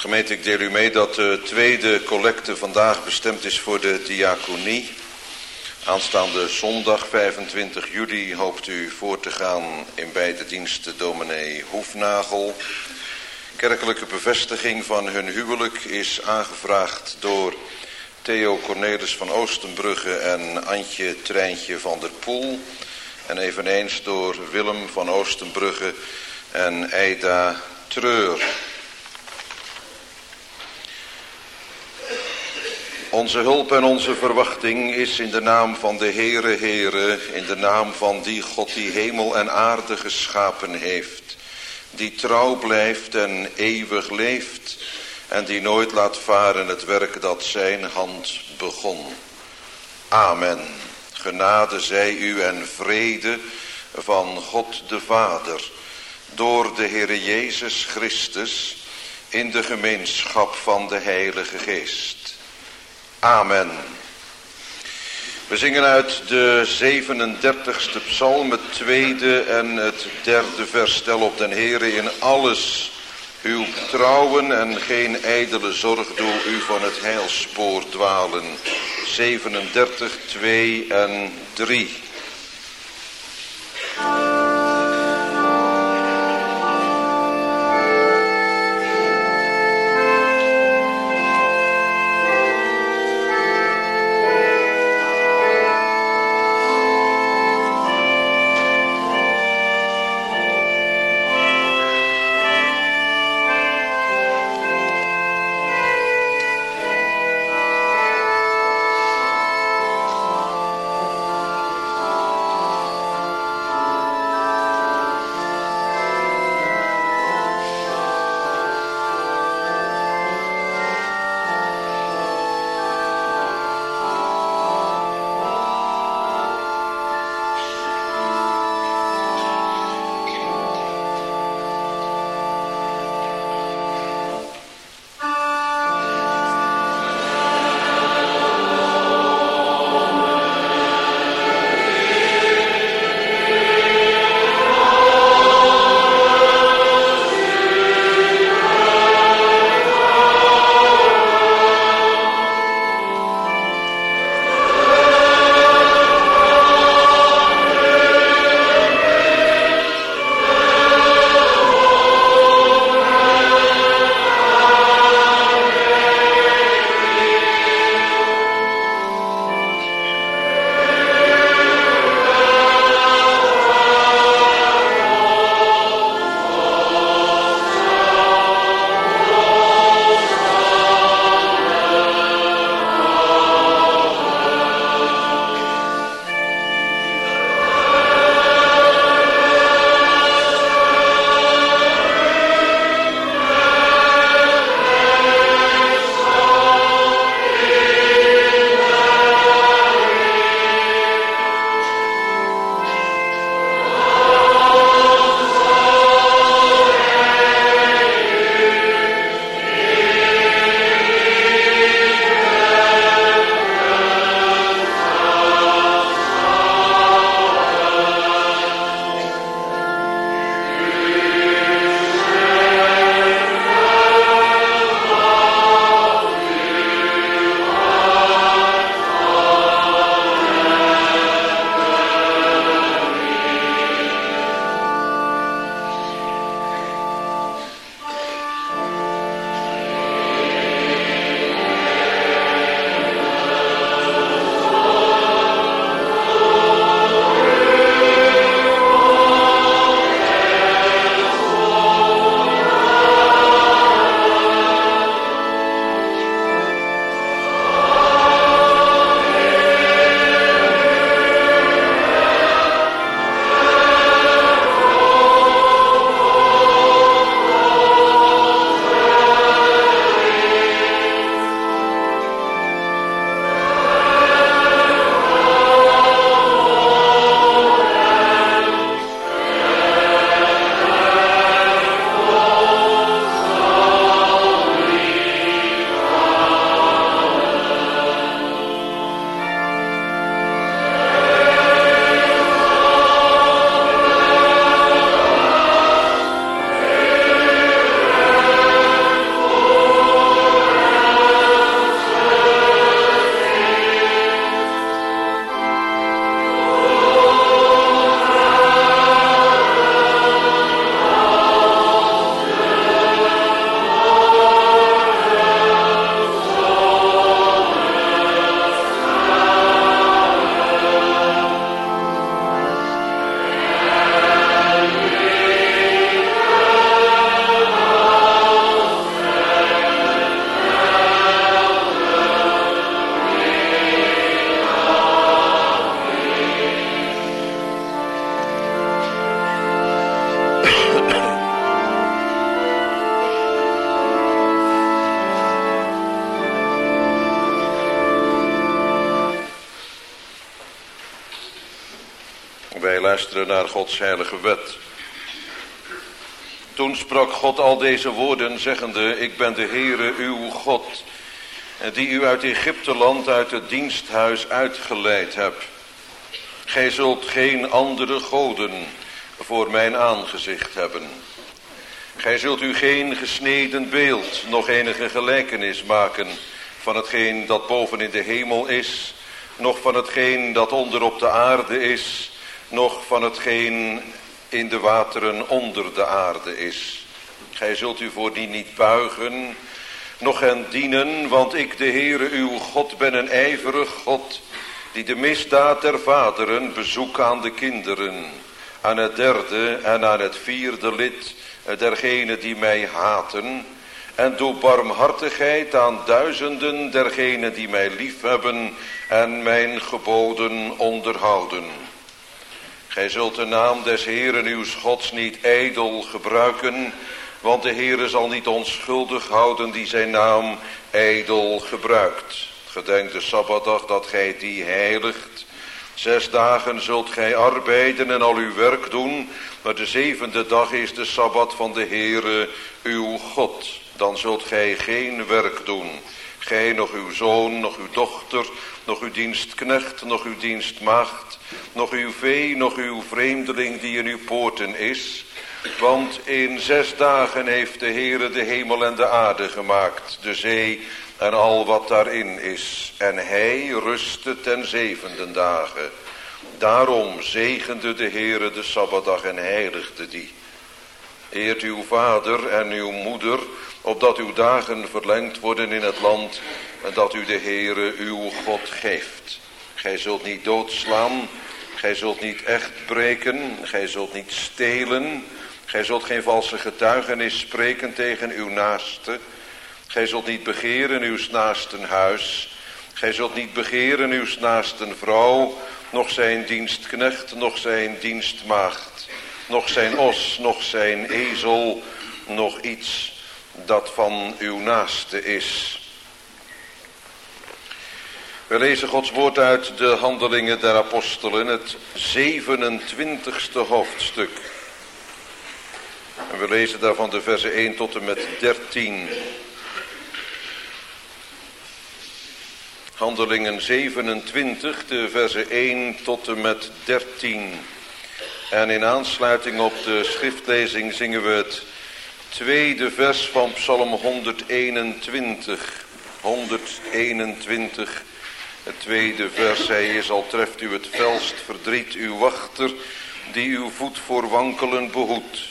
Gemeente, ik deel u mee dat de tweede collecte vandaag bestemd is voor de diaconie. Aanstaande zondag 25 juli hoopt u voor te gaan in beide diensten dominee Hoefnagel. Kerkelijke bevestiging van hun huwelijk is aangevraagd door Theo Cornelis van Oostenbrugge en Antje Treintje van der Poel. En eveneens door Willem van Oostenbrugge en Eida Treur. Onze hulp en onze verwachting is in de naam van de Heere, in de naam van die God die hemel en aarde geschapen heeft, die trouw blijft en eeuwig leeft en die nooit laat varen het werk dat zijn hand begon. Amen. Genade zij u en vrede van God de Vader, door de Heere Jezus Christus, in de gemeenschap van de Heilige Geest. Amen. We zingen uit de 37e psalm, het tweede en het derde vers. Stel op den Heere in alles uw trouwen en geen ijdele zorg doe u van het heilspoor dwalen. 37, 2 en 3. luisteren naar Gods heilige wet. Toen sprak God al deze woorden, zeggende: Ik ben de Heere uw God, die u uit Egypteland, uit het diensthuis uitgeleid heb. Gij zult geen andere goden voor mijn aangezicht hebben. Gij zult u geen gesneden beeld, nog enige gelijkenis maken van hetgeen dat boven in de hemel is, nog van hetgeen dat onder op de aarde is, nog van hetgeen in de wateren onder de aarde is. Gij zult u voor die niet buigen, noch hen dienen, want ik, de Heere uw God, ben een ijverig God, die de misdaad der vaderen bezoekt aan de kinderen, aan het derde en aan het vierde lid dergenen die mij haten, en doe barmhartigheid aan duizenden dergenen die mij liefhebben en mijn geboden onderhouden. Gij zult de naam des Heeren uws Gods niet ijdel gebruiken, want de Heere zal niet onschuldig houden die zijn naam ijdel gebruikt. Gedenk de Sabbatdag dat gij die heiligt. 6 dagen zult gij arbeiden en al uw werk doen, maar de 7e dag is de Sabbat van de Heere uw God. Dan zult gij geen werk doen. Gij, nog uw zoon, nog uw dochter, nog uw dienstknecht, nog uw dienstmaagd, nog uw vee, nog uw vreemdeling die in uw poorten is. Want in 6 dagen heeft de Heere de hemel en de aarde gemaakt, de zee en al wat daarin is. En hij rustte ten 7e dagen. Daarom zegende de Heere de Sabbatdag en heiligde die. Eert uw vader en uw moeder, opdat uw dagen verlengd worden in het land dat u de Heere uw God geeft. Gij zult niet doodslaan, gij zult niet echt breken, gij zult niet stelen, gij zult geen valse getuigenis spreken tegen uw naaste. Gij zult niet begeren uws naasten huis, gij zult niet begeren uws naasten vrouw, noch zijn dienstknecht, noch zijn dienstmaagd, noch zijn os, noch zijn ezel, noch iets dat van uw naaste is. We lezen Gods woord uit de Handelingen der Apostelen, het 27e hoofdstuk. En we lezen daarvan de versen 1 tot en met 13. Handelingen 27, de versen 1 tot en met 13. En in aansluiting op de schriftlezing zingen we het 2e vers van Psalm 121. 121, het 2e vers. Hij is, al treft u het felst verdriet, uw wachter, die uw voet voor wankelen behoedt.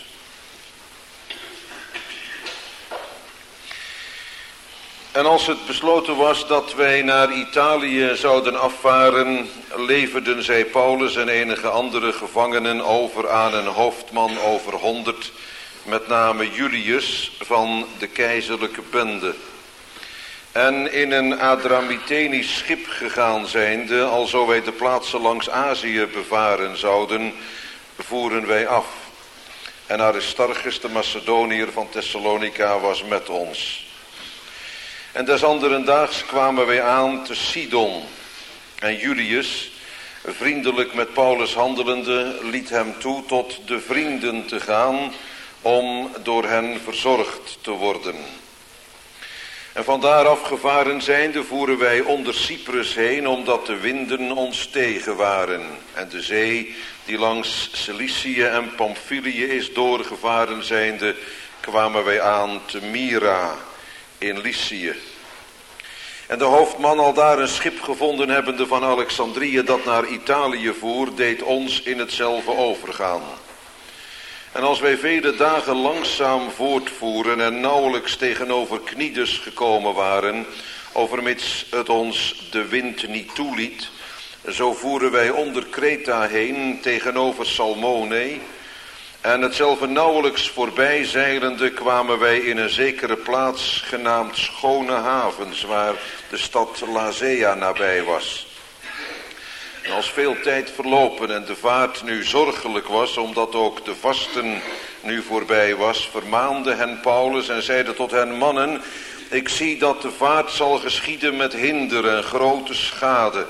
En als het besloten was dat wij naar Italië zouden afvaren, leverden zij Paulus en enige andere gevangenen over aan een hoofdman over 100, met name Julius van de keizerlijke bende. En in een Adramytenisch schip gegaan zijnde, alzo wij de plaatsen langs Azië bevaren zouden, voeren wij af. En Aristarchus, de Macedoniër van Thessalonica, was met ons. En des anderen daags kwamen wij aan te Sidon. En Julius, vriendelijk met Paulus handelende, liet hem toe tot de vrienden te gaan, om door hen verzorgd te worden. En vandaar afgevaren zijnde voeren wij onder Cyprus heen, omdat de winden ons tegen waren. En de zee, die langs Cilicië en Pamphylië is doorgevaren zijnde, kwamen wij aan te Myra in Lycië. En de hoofdman, al daar een schip gevonden hebbende van Alexandrië dat naar Italië voer, deed ons in hetzelfde overgaan. En als wij vele dagen langzaam voortvoeren en nauwelijks tegenover Knidus gekomen waren, overmits het ons de wind niet toeliet, zo voeren wij onder Kreta heen tegenover Salmone. En hetzelfde nauwelijks voorbij zeilende kwamen wij in een zekere plaats genaamd Schone Havens, waar de stad Lasea nabij was. En als veel tijd verlopen en de vaart nu zorgelijk was, omdat ook de vasten nu voorbij was, vermaande hen Paulus en zeide tot hen: mannen, ik zie dat de vaart zal geschieden met hinder en grote schade.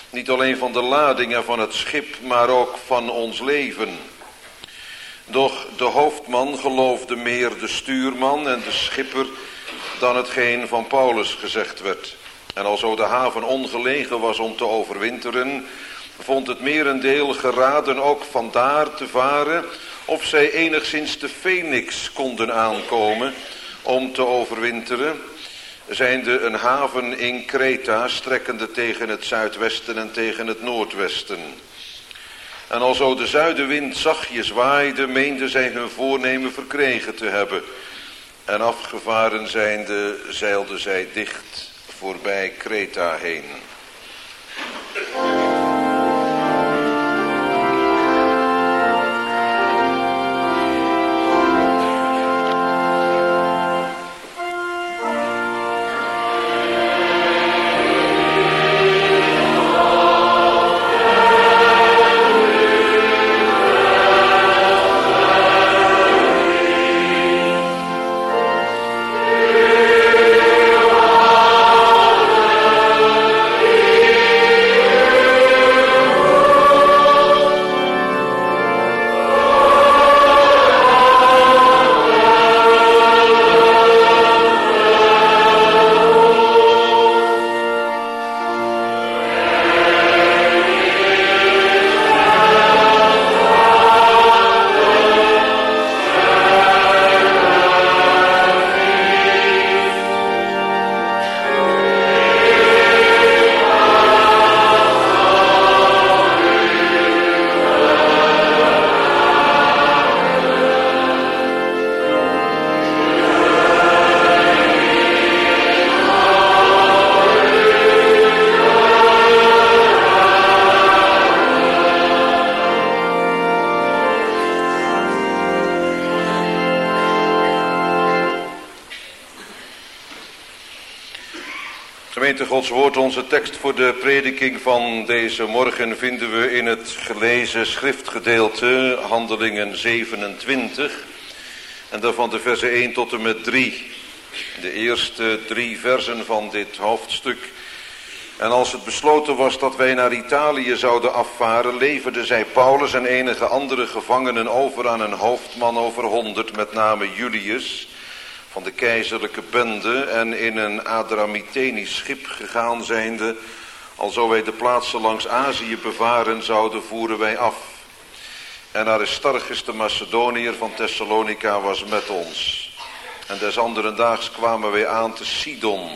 Niet alleen van de ladingen van het schip, maar ook van ons leven. Doch de hoofdman geloofde meer de stuurman en de schipper dan hetgeen van Paulus gezegd werd. En alzo de haven ongelegen was om te overwinteren, vond het merendeel geraden ook vandaar te varen, of zij enigszins de Phoenix konden aankomen om te overwinteren, zijnde een haven in Kreta, strekkende tegen het zuidwesten en tegen het noordwesten. En alzo de zuidenwind zachtjes waaide, meenden zij hun voornemen verkregen te hebben. En afgevaren zijnde, zeilden zij dicht voorbij Kreta heen. Gemeente Gods woord, onze tekst voor de prediking van deze morgen vinden we in het gelezen schriftgedeelte Handelingen 27 en daarvan de versen 1 tot en met 3. De eerste 3 versen van dit hoofdstuk. En als het besloten was dat wij naar Italië zouden afvaren, leverden zij Paulus en enige andere gevangenen over aan een hoofdman over 100, met name Julius, van de keizerlijke bende, en in een Adramytenisch schip gegaan zijnde, alzo wij de plaatsen langs Azië bevaren zouden, voeren wij af. En Aristarchus de Macedoniër van Thessalonica was met ons. En des anderen daags kwamen wij aan te Sidon.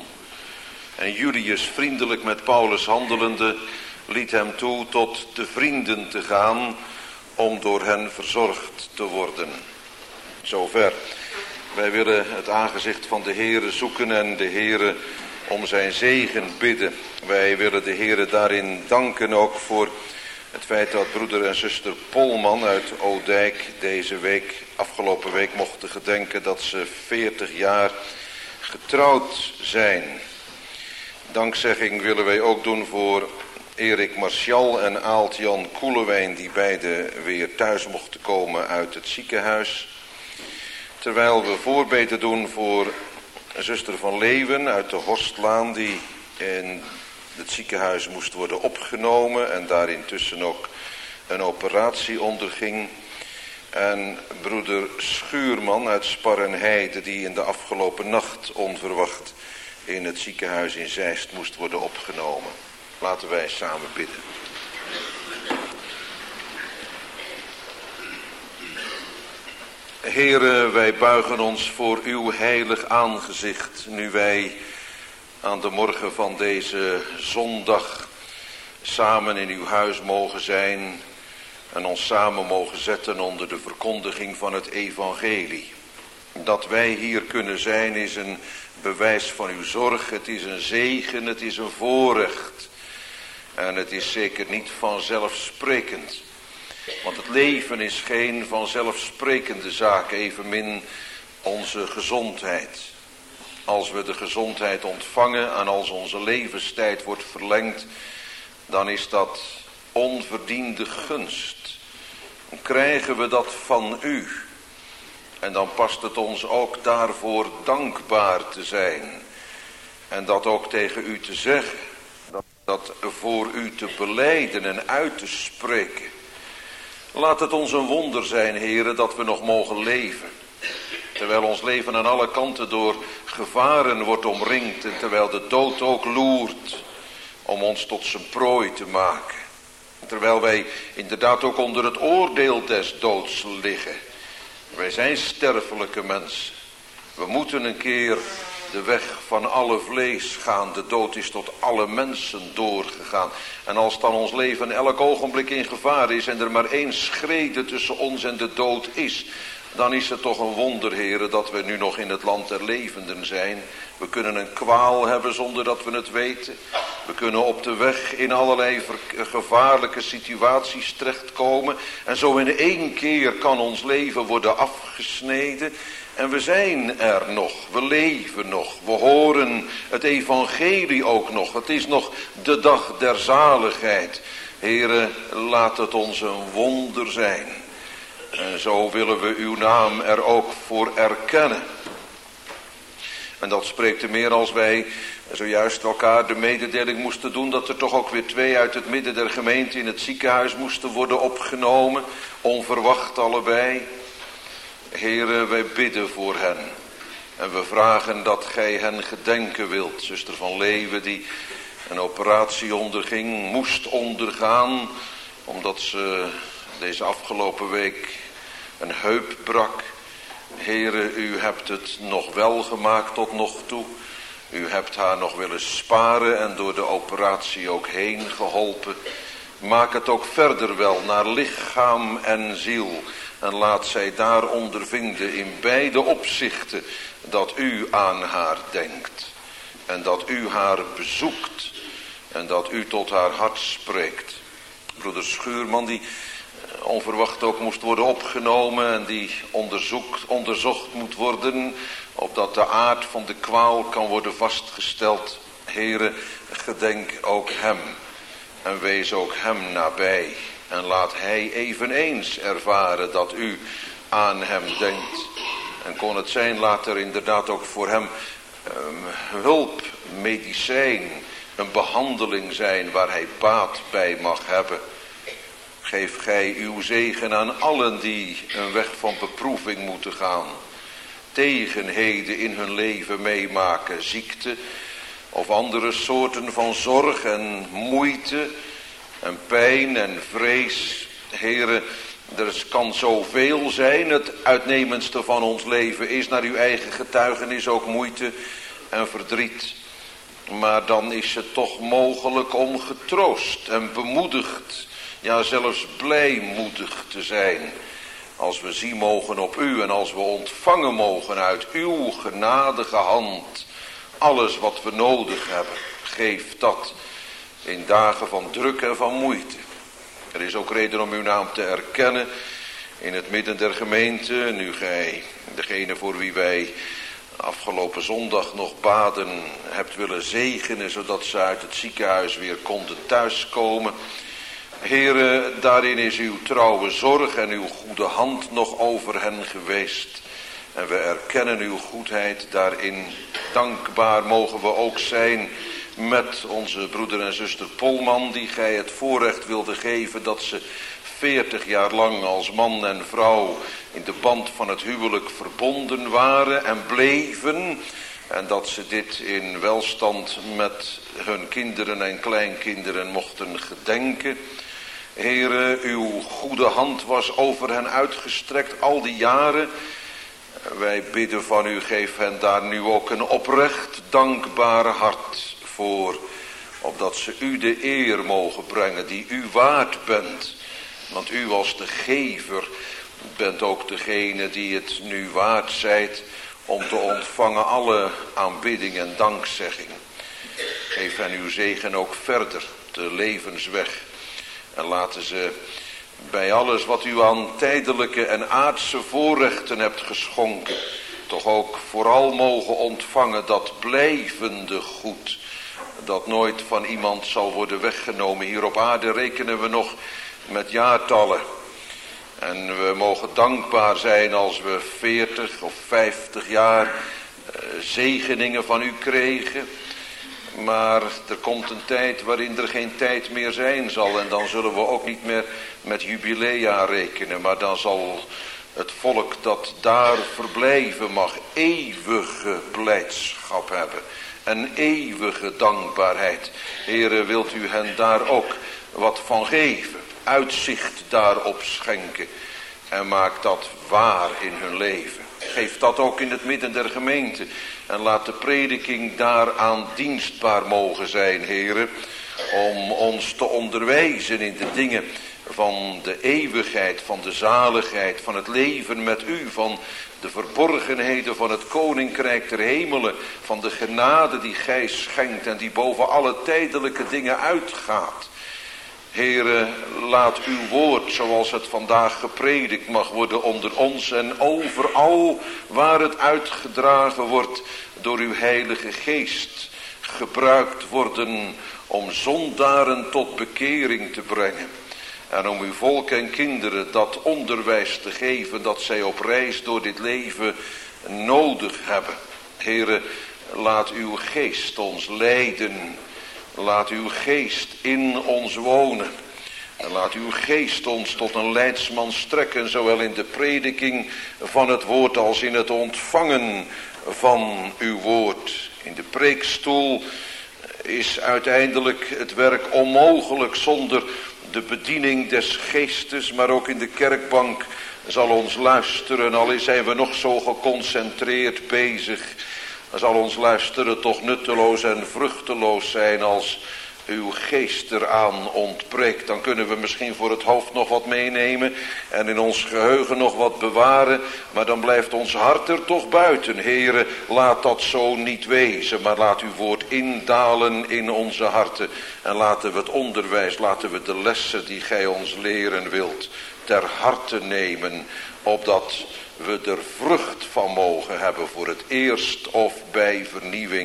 En Julius, vriendelijk met Paulus handelende, liet hem toe tot de vrienden te gaan, om door hen verzorgd te worden. Zover. Wij willen het aangezicht van de Heere zoeken en de Heere om zijn zegen bidden. Wij willen de Heere daarin danken ook voor het feit dat broeder en zuster Polman uit Oudijk deze week, afgelopen week, mochten gedenken dat ze 40 jaar getrouwd zijn. Dankzegging willen wij ook doen voor Erik Martial en Aalt-Jan Koelewijn, die beide weer thuis mochten komen uit het ziekenhuis. Terwijl we voorbeden doen voor zuster van Leeuwen uit de Horstlaan, die in het ziekenhuis moest worden opgenomen en daar intussen ook een operatie onderging. En broeder Schuurman uit Sparrenheide, die in de afgelopen nacht onverwacht in het ziekenhuis in Zeist moest worden opgenomen. Laten wij samen bidden. Heere, wij buigen ons voor uw heilig aangezicht, nu wij aan de morgen van deze zondag samen in uw huis mogen zijn en ons samen mogen zetten onder de verkondiging van het evangelie. Dat wij hier kunnen zijn is een bewijs van uw zorg, het is een zegen, het is een voorrecht. En het is zeker niet vanzelfsprekend. Want het leven is geen vanzelfsprekende zaak, evenmin onze gezondheid. Als we de gezondheid ontvangen en als onze levenstijd wordt verlengd, dan is dat onverdiende gunst. Dan krijgen we dat van u. En dan past het ons ook daarvoor dankbaar te zijn. En dat ook tegen u te zeggen. Dat dat voor u te belijden en uit te spreken. Laat het ons een wonder zijn, Heere, dat we nog mogen leven. Terwijl ons leven aan alle kanten door gevaren wordt omringd en terwijl de dood ook loert om ons tot zijn prooi te maken. Terwijl wij inderdaad ook onder het oordeel des doods liggen. Wij zijn sterfelijke mensen. We moeten een keer de weg van alle vlees gaan. De dood is tot alle mensen doorgegaan. En als dan ons leven elk ogenblik in gevaar is en er maar één schrede tussen ons en de dood is, dan is het toch een wonder, Heere, dat we nu nog in het land der levenden zijn. We kunnen een kwaal hebben zonder dat we het weten. We kunnen op de weg in allerlei gevaarlijke situaties terechtkomen. En zo in één keer kan ons leven worden afgesneden. En we zijn er nog, we leven nog, we horen het evangelie ook nog. Het is nog de dag der zaligheid. Heere, laat het ons een wonder zijn. En zo willen we uw naam er ook voor erkennen. En dat spreekt te meer als wij zojuist elkaar de mededeling moesten doen dat er toch ook weer 2 uit het midden der gemeente in het ziekenhuis moesten worden opgenomen. Onverwacht allebei. Heere, wij bidden voor hen. En we vragen dat gij hen gedenken wilt. Zuster van Leeuwen die een operatie onderging, moest ondergaan, omdat ze deze afgelopen week een heup brak. Heere, u hebt het nog wel gemaakt tot nog toe. U hebt haar nog willen sparen en door de operatie ook heen geholpen. Maak het ook verder wel naar lichaam en ziel. En laat zij daar ondervinden in beide opzichten dat u aan haar denkt. En dat u haar bezoekt. En dat u tot haar hart spreekt. Broeder Schuurman die onverwacht ook moest worden opgenomen en die onderzocht moet worden, opdat de aard van de kwaal kan worden vastgesteld. Heere, gedenk ook hem en wees ook hem nabij en laat hij eveneens ervaren dat u aan hem denkt. En kon het zijn, laat er inderdaad ook voor hem hulp, medicijn, een behandeling zijn waar hij baat bij mag hebben. Geef gij uw zegen aan allen die een weg van beproeving moeten gaan. Tegenheden in hun leven meemaken, ziekte of andere soorten van zorg en moeite en pijn en vrees. Heere, er kan zoveel zijn. Het uitnemendste van ons leven is naar uw eigen getuigenis ook moeite en verdriet. Maar dan is het toch mogelijk om getroost en bemoedigd, ja zelfs blijmoedig te zijn, als we zien mogen op u en als we ontvangen mogen uit uw genadige hand alles wat we nodig hebben. Geef dat in dagen van druk en van moeite. Er is ook reden om uw naam te erkennen in het midden der gemeente. Nu gij degene voor wie wij afgelopen zondag nog baden hebt willen zegenen, zodat ze uit het ziekenhuis weer konden thuiskomen. Heere, daarin is uw trouwe zorg en uw goede hand nog over hen geweest. En we erkennen uw goedheid daarin. Dankbaar mogen we ook zijn met onze broeder en zuster Polman, die gij het voorrecht wilde geven dat ze 40 jaar lang als man en vrouw in de band van het huwelijk verbonden waren en bleven. En dat ze dit in welstand met hun kinderen en kleinkinderen mochten gedenken. Heere, uw goede hand was over hen uitgestrekt al die jaren. Wij bidden van u, geef hen daar nu ook een oprecht dankbaar hart voor. Opdat ze u de eer mogen brengen die u waard bent. Want u als de gever bent ook degene die het nu waard zijt om te ontvangen alle aanbidding en dankzegging. Geef hen uw zegen ook verder, de levensweg. En laten ze bij alles wat u aan tijdelijke en aardse voorrechten hebt geschonken, toch ook vooral mogen ontvangen dat blijvende goed, dat nooit van iemand zal worden weggenomen. Hier op aarde rekenen we nog met jaartallen. En we mogen dankbaar zijn als we 40 of 50 jaar zegeningen van u kregen. Maar er komt een tijd waarin er geen tijd meer zijn zal. En dan zullen we ook niet meer met jubilea rekenen. Maar dan zal het volk dat daar verblijven mag eeuwige blijdschap hebben. En eeuwige dankbaarheid. Heere, wilt u hen daar ook wat van geven. Uitzicht daarop schenken. En maak dat waar in hun leven. Geef dat ook in het midden der gemeente. En laat de prediking daaraan dienstbaar mogen zijn, Heere. Om ons te onderwijzen in de dingen van de eeuwigheid, van de zaligheid, van het leven met u, van de verborgenheden van het koninkrijk der hemelen, van de genade die gij schenkt en die boven alle tijdelijke dingen uitgaat. Heere, laat uw woord zoals het vandaag gepredikt mag worden onder ons en overal waar het uitgedragen wordt door uw heilige geest gebruikt worden om zondaren tot bekering te brengen. En om uw volk en kinderen dat onderwijs te geven dat zij op reis door dit leven nodig hebben. Heere, laat uw geest ons leiden. Laat uw geest in ons wonen. En laat uw geest ons tot een leidsman strekken, zowel in de prediking van het woord als in het ontvangen van uw woord. In de preekstoel is uiteindelijk het werk onmogelijk zonder de bediening des geestes, maar ook in de kerkbank zal ons luisteren, al zijn we nog zo geconcentreerd bezig, zal ons luisteren toch nutteloos en vruchteloos zijn als uw geest eraan ontbreekt. Dan kunnen we misschien voor het hoofd nog wat meenemen en in ons geheugen nog wat bewaren, maar dan blijft ons hart er toch buiten. Heere, laat dat zo niet wezen, maar laat uw woord indalen in onze harten en laten we het onderwijs, laten we de lessen die gij ons leren wilt ter harte nemen, opdat we er vrucht van mogen hebben voor het eerst of bij vernieuwing.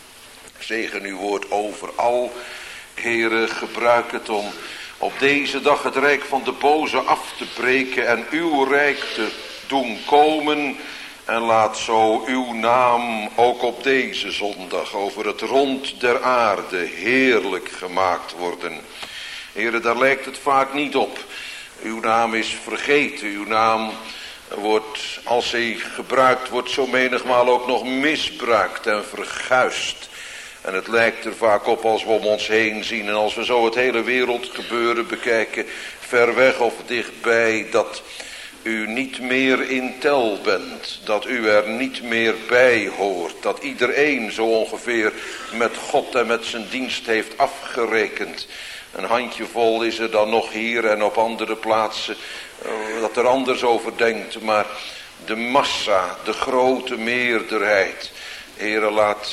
Zegen uw woord overal. Heere, gebruik het om op deze dag het rijk van de boze af te breken en uw rijk te doen komen. En laat zo uw naam ook op deze zondag over het rond der aarde heerlijk gemaakt worden. Heere, daar lijkt het vaak niet op. Uw naam is vergeten, uw naam wordt, als hij gebruikt wordt, zo menigmaal ook nog misbruikt en verguisd. En het lijkt er vaak op als we om ons heen zien en als we zo het hele wereldgebeuren bekijken, ver weg of dichtbij, dat u niet meer in tel bent, dat u er niet meer bij hoort, dat iedereen zo ongeveer met God en met zijn dienst heeft afgerekend. Een handjevol is er dan nog hier en op andere plaatsen dat er anders over denkt, maar de massa, de grote meerderheid, Heere, laat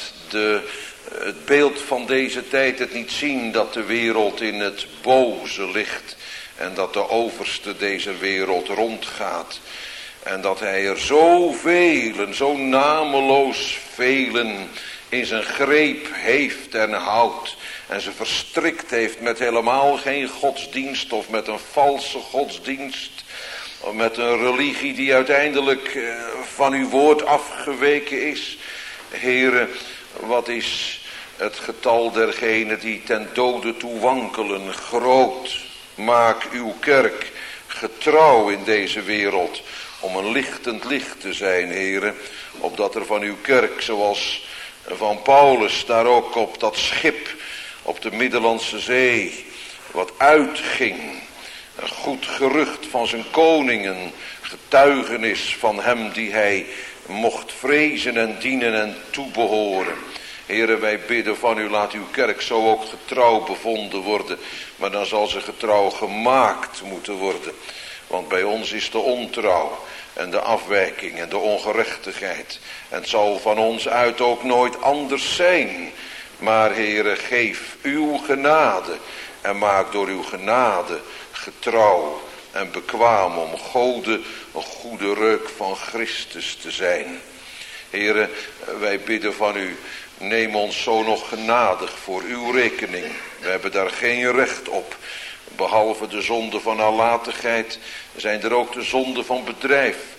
het beeld van deze tijd het niet zien dat de wereld in het boze ligt en dat de overste deze wereld rondgaat en dat hij er zoveel, zo nameloos velen in zijn greep heeft en houdt en ze verstrikt heeft met helemaal geen godsdienst of met een valse godsdienst, of met een religie die uiteindelijk van uw woord afgeweken is. Heere, wat is het getal dergenen die ten dode toe wankelen groot. Maak uw kerk getrouw in deze wereld om een lichtend licht te zijn, Heere, opdat er van uw kerk, zoals van Paulus daar ook op dat schip op de Middellandse Zee wat uitging, een goed gerucht van zijn koning, een getuigenis van hem die hij mocht vrezen en dienen en toebehoren. Heere, wij bidden van u, laat uw kerk zo ook getrouw bevonden worden, maar dan zal ze getrouw gemaakt moeten worden. Want bij ons is de ontrouw en de afwijking en de ongerechtigheid. En het zal van ons uit ook nooit anders zijn. Maar Heere, geef uw genade en maak door uw genade getrouw en bekwaam om Gode een goede reuk van Christus te zijn. Heere, wij bidden van u, neem ons zo nog genadig voor uw rekening. We hebben daar geen recht op. Behalve de zonde van nalatigheid zijn er ook de zonden van bedrijf.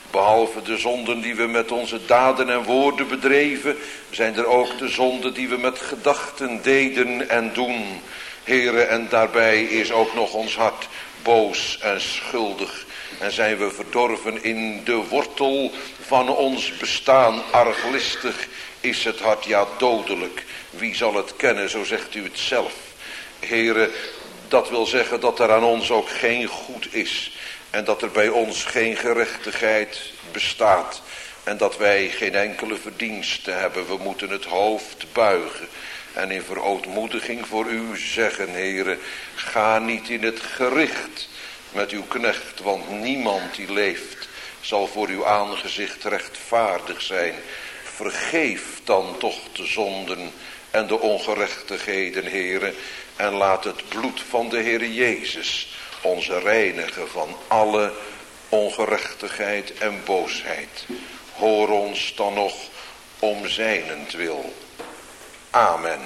Behalve de zonden die we met onze daden en woorden bedreven, zijn er ook de zonden die we met gedachten deden en doen. Heere, en daarbij is ook nog ons hart boos en schuldig. En zijn we verdorven in de wortel van ons bestaan. Arglistig is het hart, ja dodelijk. Wie zal het kennen, zo zegt u het zelf. Heere, dat wil zeggen dat er aan ons ook geen goed is. En dat er bij ons geen gerechtigheid bestaat. En dat wij geen enkele verdienste hebben. We moeten het hoofd buigen. En in verootmoediging voor u zeggen, Heere, ga niet in het gericht met uw knecht. Want niemand die leeft zal voor uw aangezicht rechtvaardig zijn. Vergeef dan toch de zonden en de ongerechtigheden, Heere. En laat het bloed van de Heere Jezus ons reinigen van alle ongerechtigheid en boosheid. Hoor ons dan nog om zijnentwil. Amen.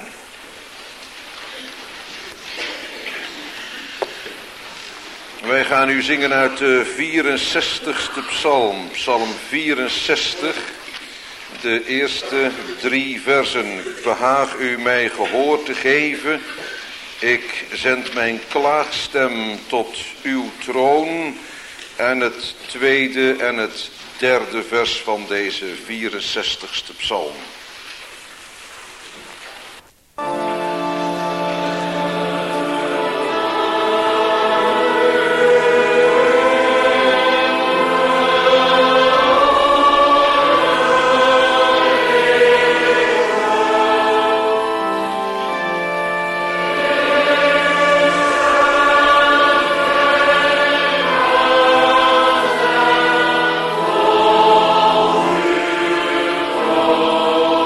Wij gaan nu zingen uit de 64ste psalm. Psalm 64, de eerste 3 versen. Ik behaag u mij gehoor te geven. Ik zend mijn klaagstem tot uw troon. En het tweede en het derde vers van deze 64ste psalm. Oh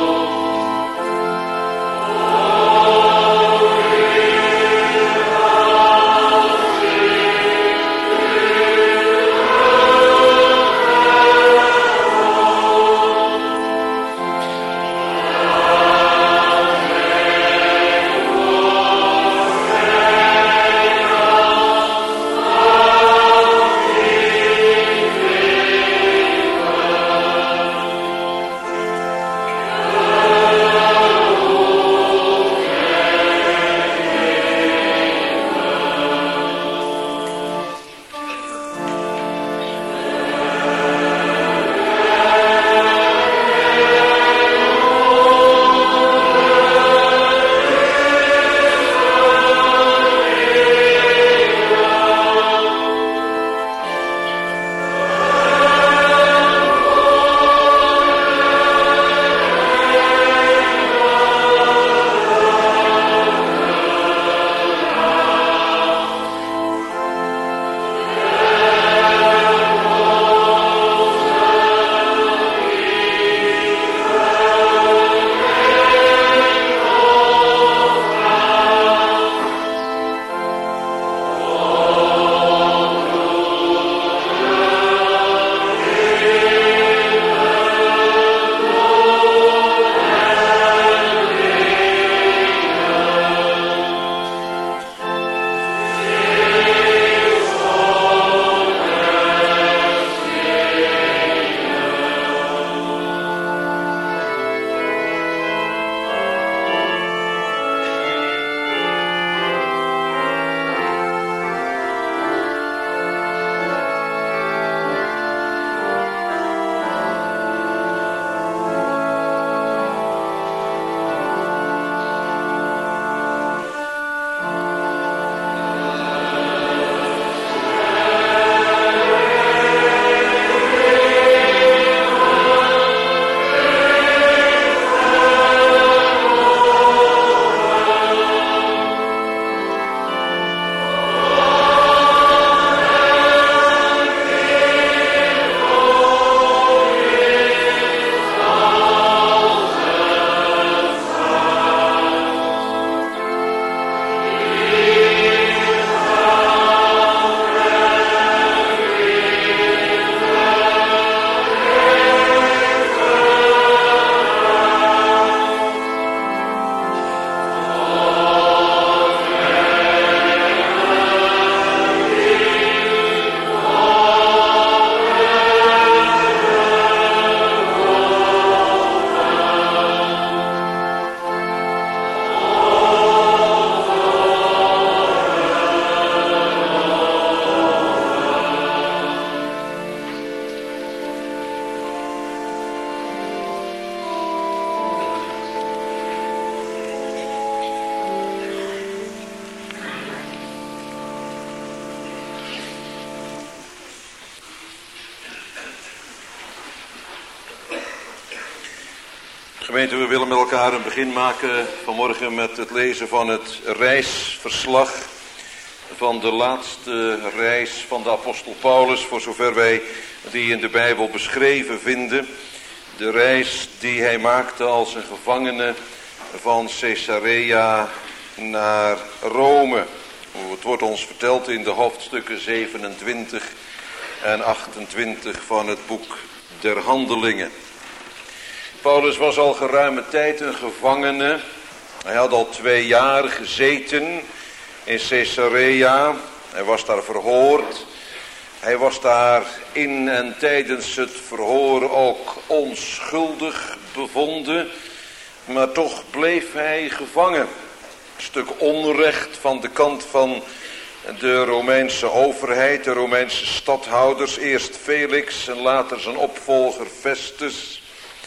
Gemeente, we willen met elkaar een begin maken vanmorgen met het lezen van het reisverslag van de laatste reis van de apostel Paulus, voor zover wij die in de Bijbel beschreven vinden. De reis die hij maakte als een gevangene van Caesarea naar Rome. Het wordt ons verteld in de hoofdstukken 27 en 28 van het boek der Handelingen. Paulus was al geruime tijd een gevangene. Hij had al 2 jaar gezeten in Caesarea. Hij was daar verhoord. Hij was daar in en tijdens het verhoor ook onschuldig bevonden. Maar toch bleef hij gevangen. Een stuk onrecht van de kant van de Romeinse overheid, de Romeinse stadhouders. Eerst Felix en later zijn opvolger Festus.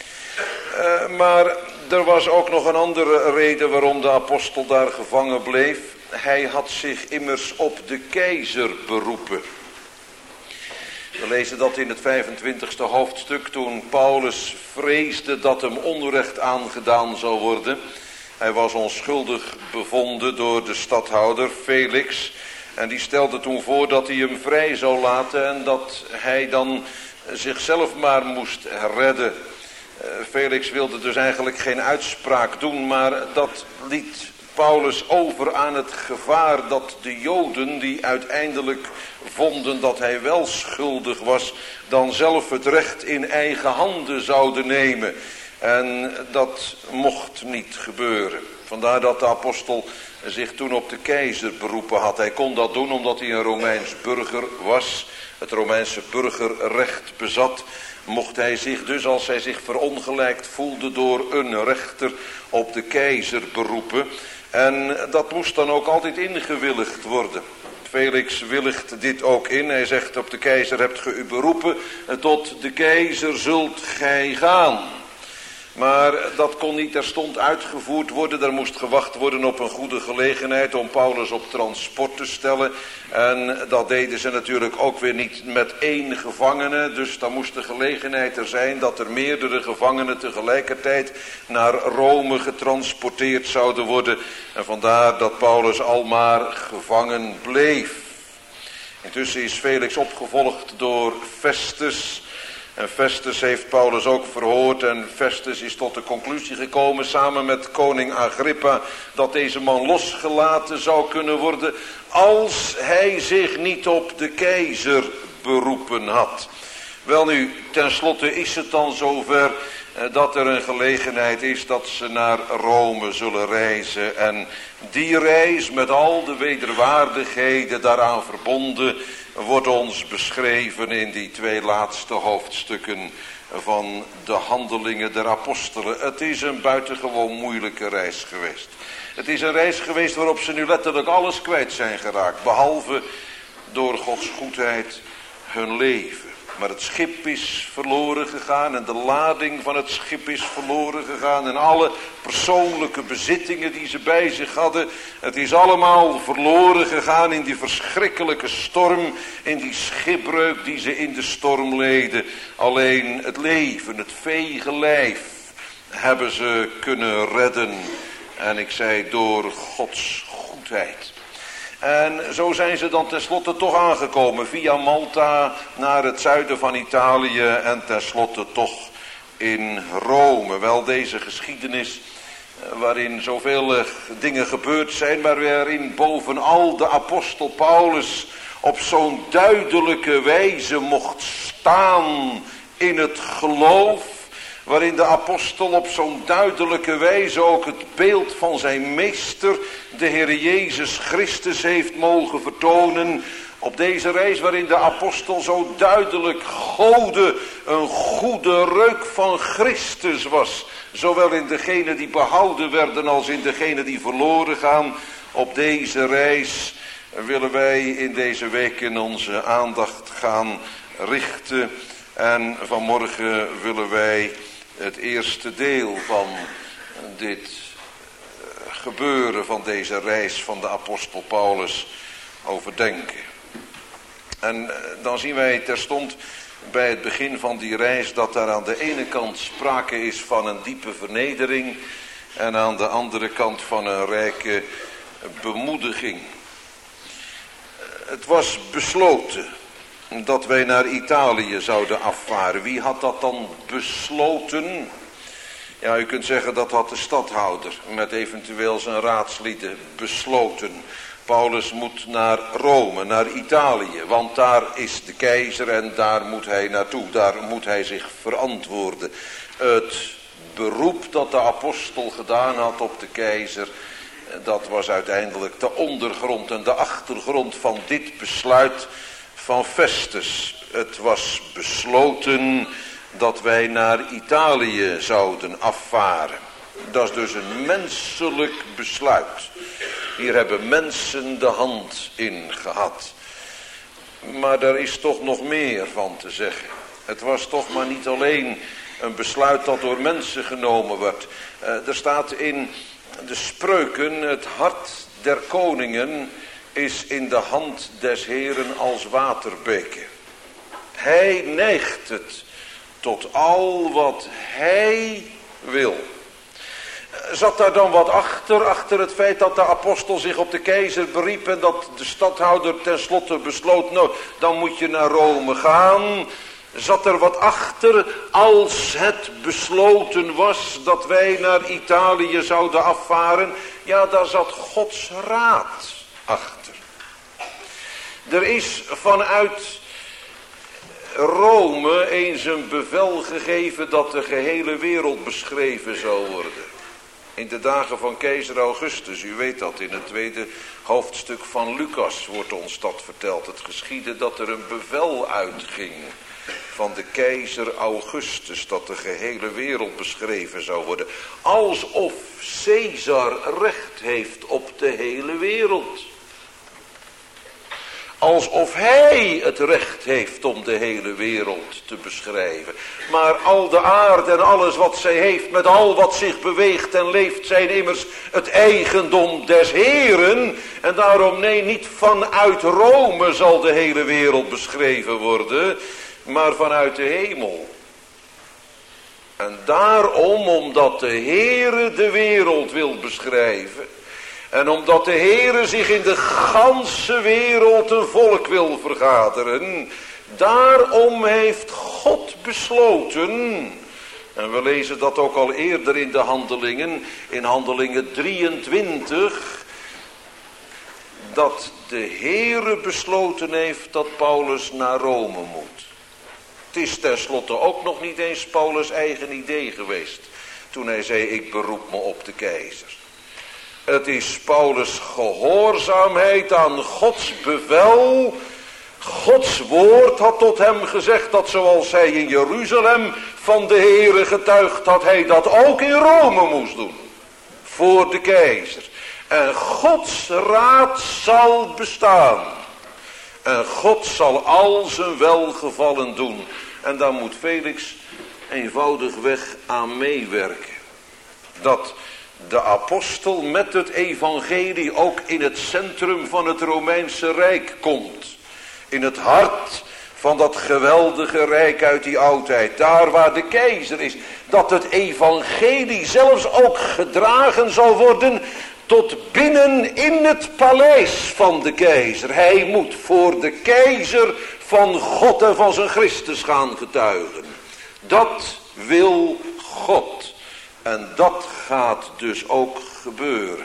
Maar er was ook nog een andere reden waarom de apostel daar gevangen bleef. Hij had zich immers op de keizer beroepen. We lezen dat in het 25e hoofdstuk, toen Paulus vreesde dat hem onrecht aangedaan zou worden. Hij was onschuldig bevonden door de stadhouder Felix. En die stelde toen voor dat hij hem vrij zou laten en dat hij dan zichzelf maar moest redden. Felix wilde dus eigenlijk geen uitspraak doen, maar dat liet Paulus over aan het gevaar dat de Joden, die uiteindelijk vonden dat hij wel schuldig was, dan zelf het recht in eigen handen zouden nemen. En dat mocht niet gebeuren. Vandaar dat de apostel zich toen op de keizer beroepen had. Hij kon dat doen omdat hij een Romeins burger was, het Romeinse burgerrecht bezat. Mocht hij zich dus, als hij zich verongelijkt voelde door een rechter, op de keizer beroepen. En dat moest dan ook altijd ingewilligd worden. Felix willigt dit ook in. Hij zegt: op de keizer hebt ge u beroepen, tot de keizer zult gij gaan. Maar dat kon niet terstond uitgevoerd worden. Er moest gewacht worden op een goede gelegenheid om Paulus op transport te stellen. En dat deden ze natuurlijk ook weer niet met 1 gevangene. Dus dan moest de gelegenheid er zijn dat er meerdere gevangenen tegelijkertijd naar Rome getransporteerd zouden worden. En vandaar dat Paulus almaar gevangen bleef. Intussen is Felix opgevolgd door Festus. En Festus heeft Paulus ook verhoord en Festus is tot de conclusie gekomen samen met koning Agrippa dat deze man losgelaten zou kunnen worden als hij zich niet op de keizer beroepen had. Welnu, tenslotte is het dan zover dat er een gelegenheid is dat ze naar Rome zullen reizen. En die reis met al de wederwaardigheden daaraan verbonden wordt ons beschreven in die 2 laatste hoofdstukken van de Handelingen der Apostelen. Het is een buitengewoon moeilijke reis geweest. Het is een reis geweest waarop ze nu letterlijk alles kwijt zijn geraakt, behalve door Gods goedheid hun leven. Maar het schip is verloren gegaan en de lading van het schip is verloren gegaan en alle persoonlijke bezittingen die ze bij zich hadden. Het is allemaal verloren gegaan in die verschrikkelijke storm, in die schipbreuk die ze in de storm leden. Alleen het leven, het vege lijf hebben ze kunnen redden. En ik zei door Gods goedheid. En zo zijn ze dan tenslotte toch aangekomen via Malta naar het zuiden van Italië en tenslotte toch in Rome. Wel, deze geschiedenis waarin zoveel dingen gebeurd zijn, maar waarin bovenal de apostel Paulus op zo'n duidelijke wijze mocht staan in het geloof. Waarin de apostel op zo'n duidelijke wijze ook het beeld van zijn meester, de Heer Jezus Christus, heeft mogen vertonen. Op deze reis waarin de apostel zo duidelijk goode een goede reuk van Christus was. Zowel in degenen die behouden werden als in degenen die verloren gaan. Op deze reis willen wij in deze weken onze aandacht gaan richten. En vanmorgen willen wij het eerste deel van dit gebeuren van deze reis van de apostel Paulus overdenken. En dan zien wij terstond bij het begin van die reis dat daar aan de ene kant sprake is van een diepe vernedering en aan de andere kant van een rijke bemoediging. Het was besloten dat wij naar Italië zouden afvaren. Wie had dat dan besloten? Ja, u kunt zeggen dat had de stadhouder met eventueel zijn raadslieden besloten. Paulus moet naar Rome, naar Italië, want daar is de keizer en daar moet hij naartoe. Daar moet hij zich verantwoorden. Het beroep dat de apostel gedaan had op de keizer, dat was uiteindelijk de ondergrond en de achtergrond van dit besluit van Festus. Het was besloten dat wij naar Italië zouden afvaren. Dat is dus een menselijk besluit. Hier hebben mensen de hand in gehad. Maar er is toch nog meer van te zeggen. Het was toch maar niet alleen een besluit dat door mensen genomen werd. Er staat in de spreuken: het hart der koningen is in de hand des Heeren als waterbeken. Hij neigt het tot al wat hij wil. Zat daar dan wat achter het feit dat de apostel zich op de keizer beriep en dat de stadhouder tenslotte besloot, nou, dan moet je naar Rome gaan. Zat er wat achter als het besloten was dat wij naar Italië zouden afvaren? Ja, daar zat Gods raad achter. Er is vanuit Rome eens een bevel gegeven dat de gehele wereld beschreven zou worden. In de dagen van keizer Augustus, u weet dat, in het tweede hoofdstuk van Lucas wordt ons dat verteld. Het geschiedde dat er een bevel uitging van de keizer Augustus, dat de gehele wereld beschreven zou worden. Alsof Caesar recht heeft op de hele wereld. Alsof hij het recht heeft om de hele wereld te beschrijven. Maar al de aarde en alles wat zij heeft, met al wat zich beweegt en leeft, zijn immers het eigendom des Heeren. En daarom, nee, niet vanuit Rome zal de hele wereld beschreven worden, maar vanuit de hemel. En daarom, omdat de Heere de wereld wil beschrijven, en omdat de Heere zich in de ganse wereld een volk wil vergaderen, daarom heeft God besloten, en we lezen dat ook al eerder in de Handelingen, in Handelingen 23, dat de Heere besloten heeft dat Paulus naar Rome moet. Het is tenslotte ook nog niet eens Paulus' eigen idee geweest, toen hij zei, ik beroep me op de keizer. Het is Paulus' gehoorzaamheid aan Gods bevel. Gods woord had tot hem gezegd dat zoals hij in Jeruzalem van de Heere getuigt, had hij dat ook in Rome moest doen. Voor de keizer. En Gods raad zal bestaan. En God zal al zijn welgevallen doen. En daar moet Felix eenvoudigweg aan meewerken. Dat de apostel met het evangelie ook in het centrum van het Romeinse Rijk komt. In het hart van dat geweldige rijk uit die oudheid. Daar waar de keizer is. Dat het evangelie zelfs ook gedragen zal worden tot binnen in het paleis van de keizer. Hij moet voor de keizer van God en van zijn Christus gaan getuigen. Dat wil God. En dat gaat dus ook gebeuren.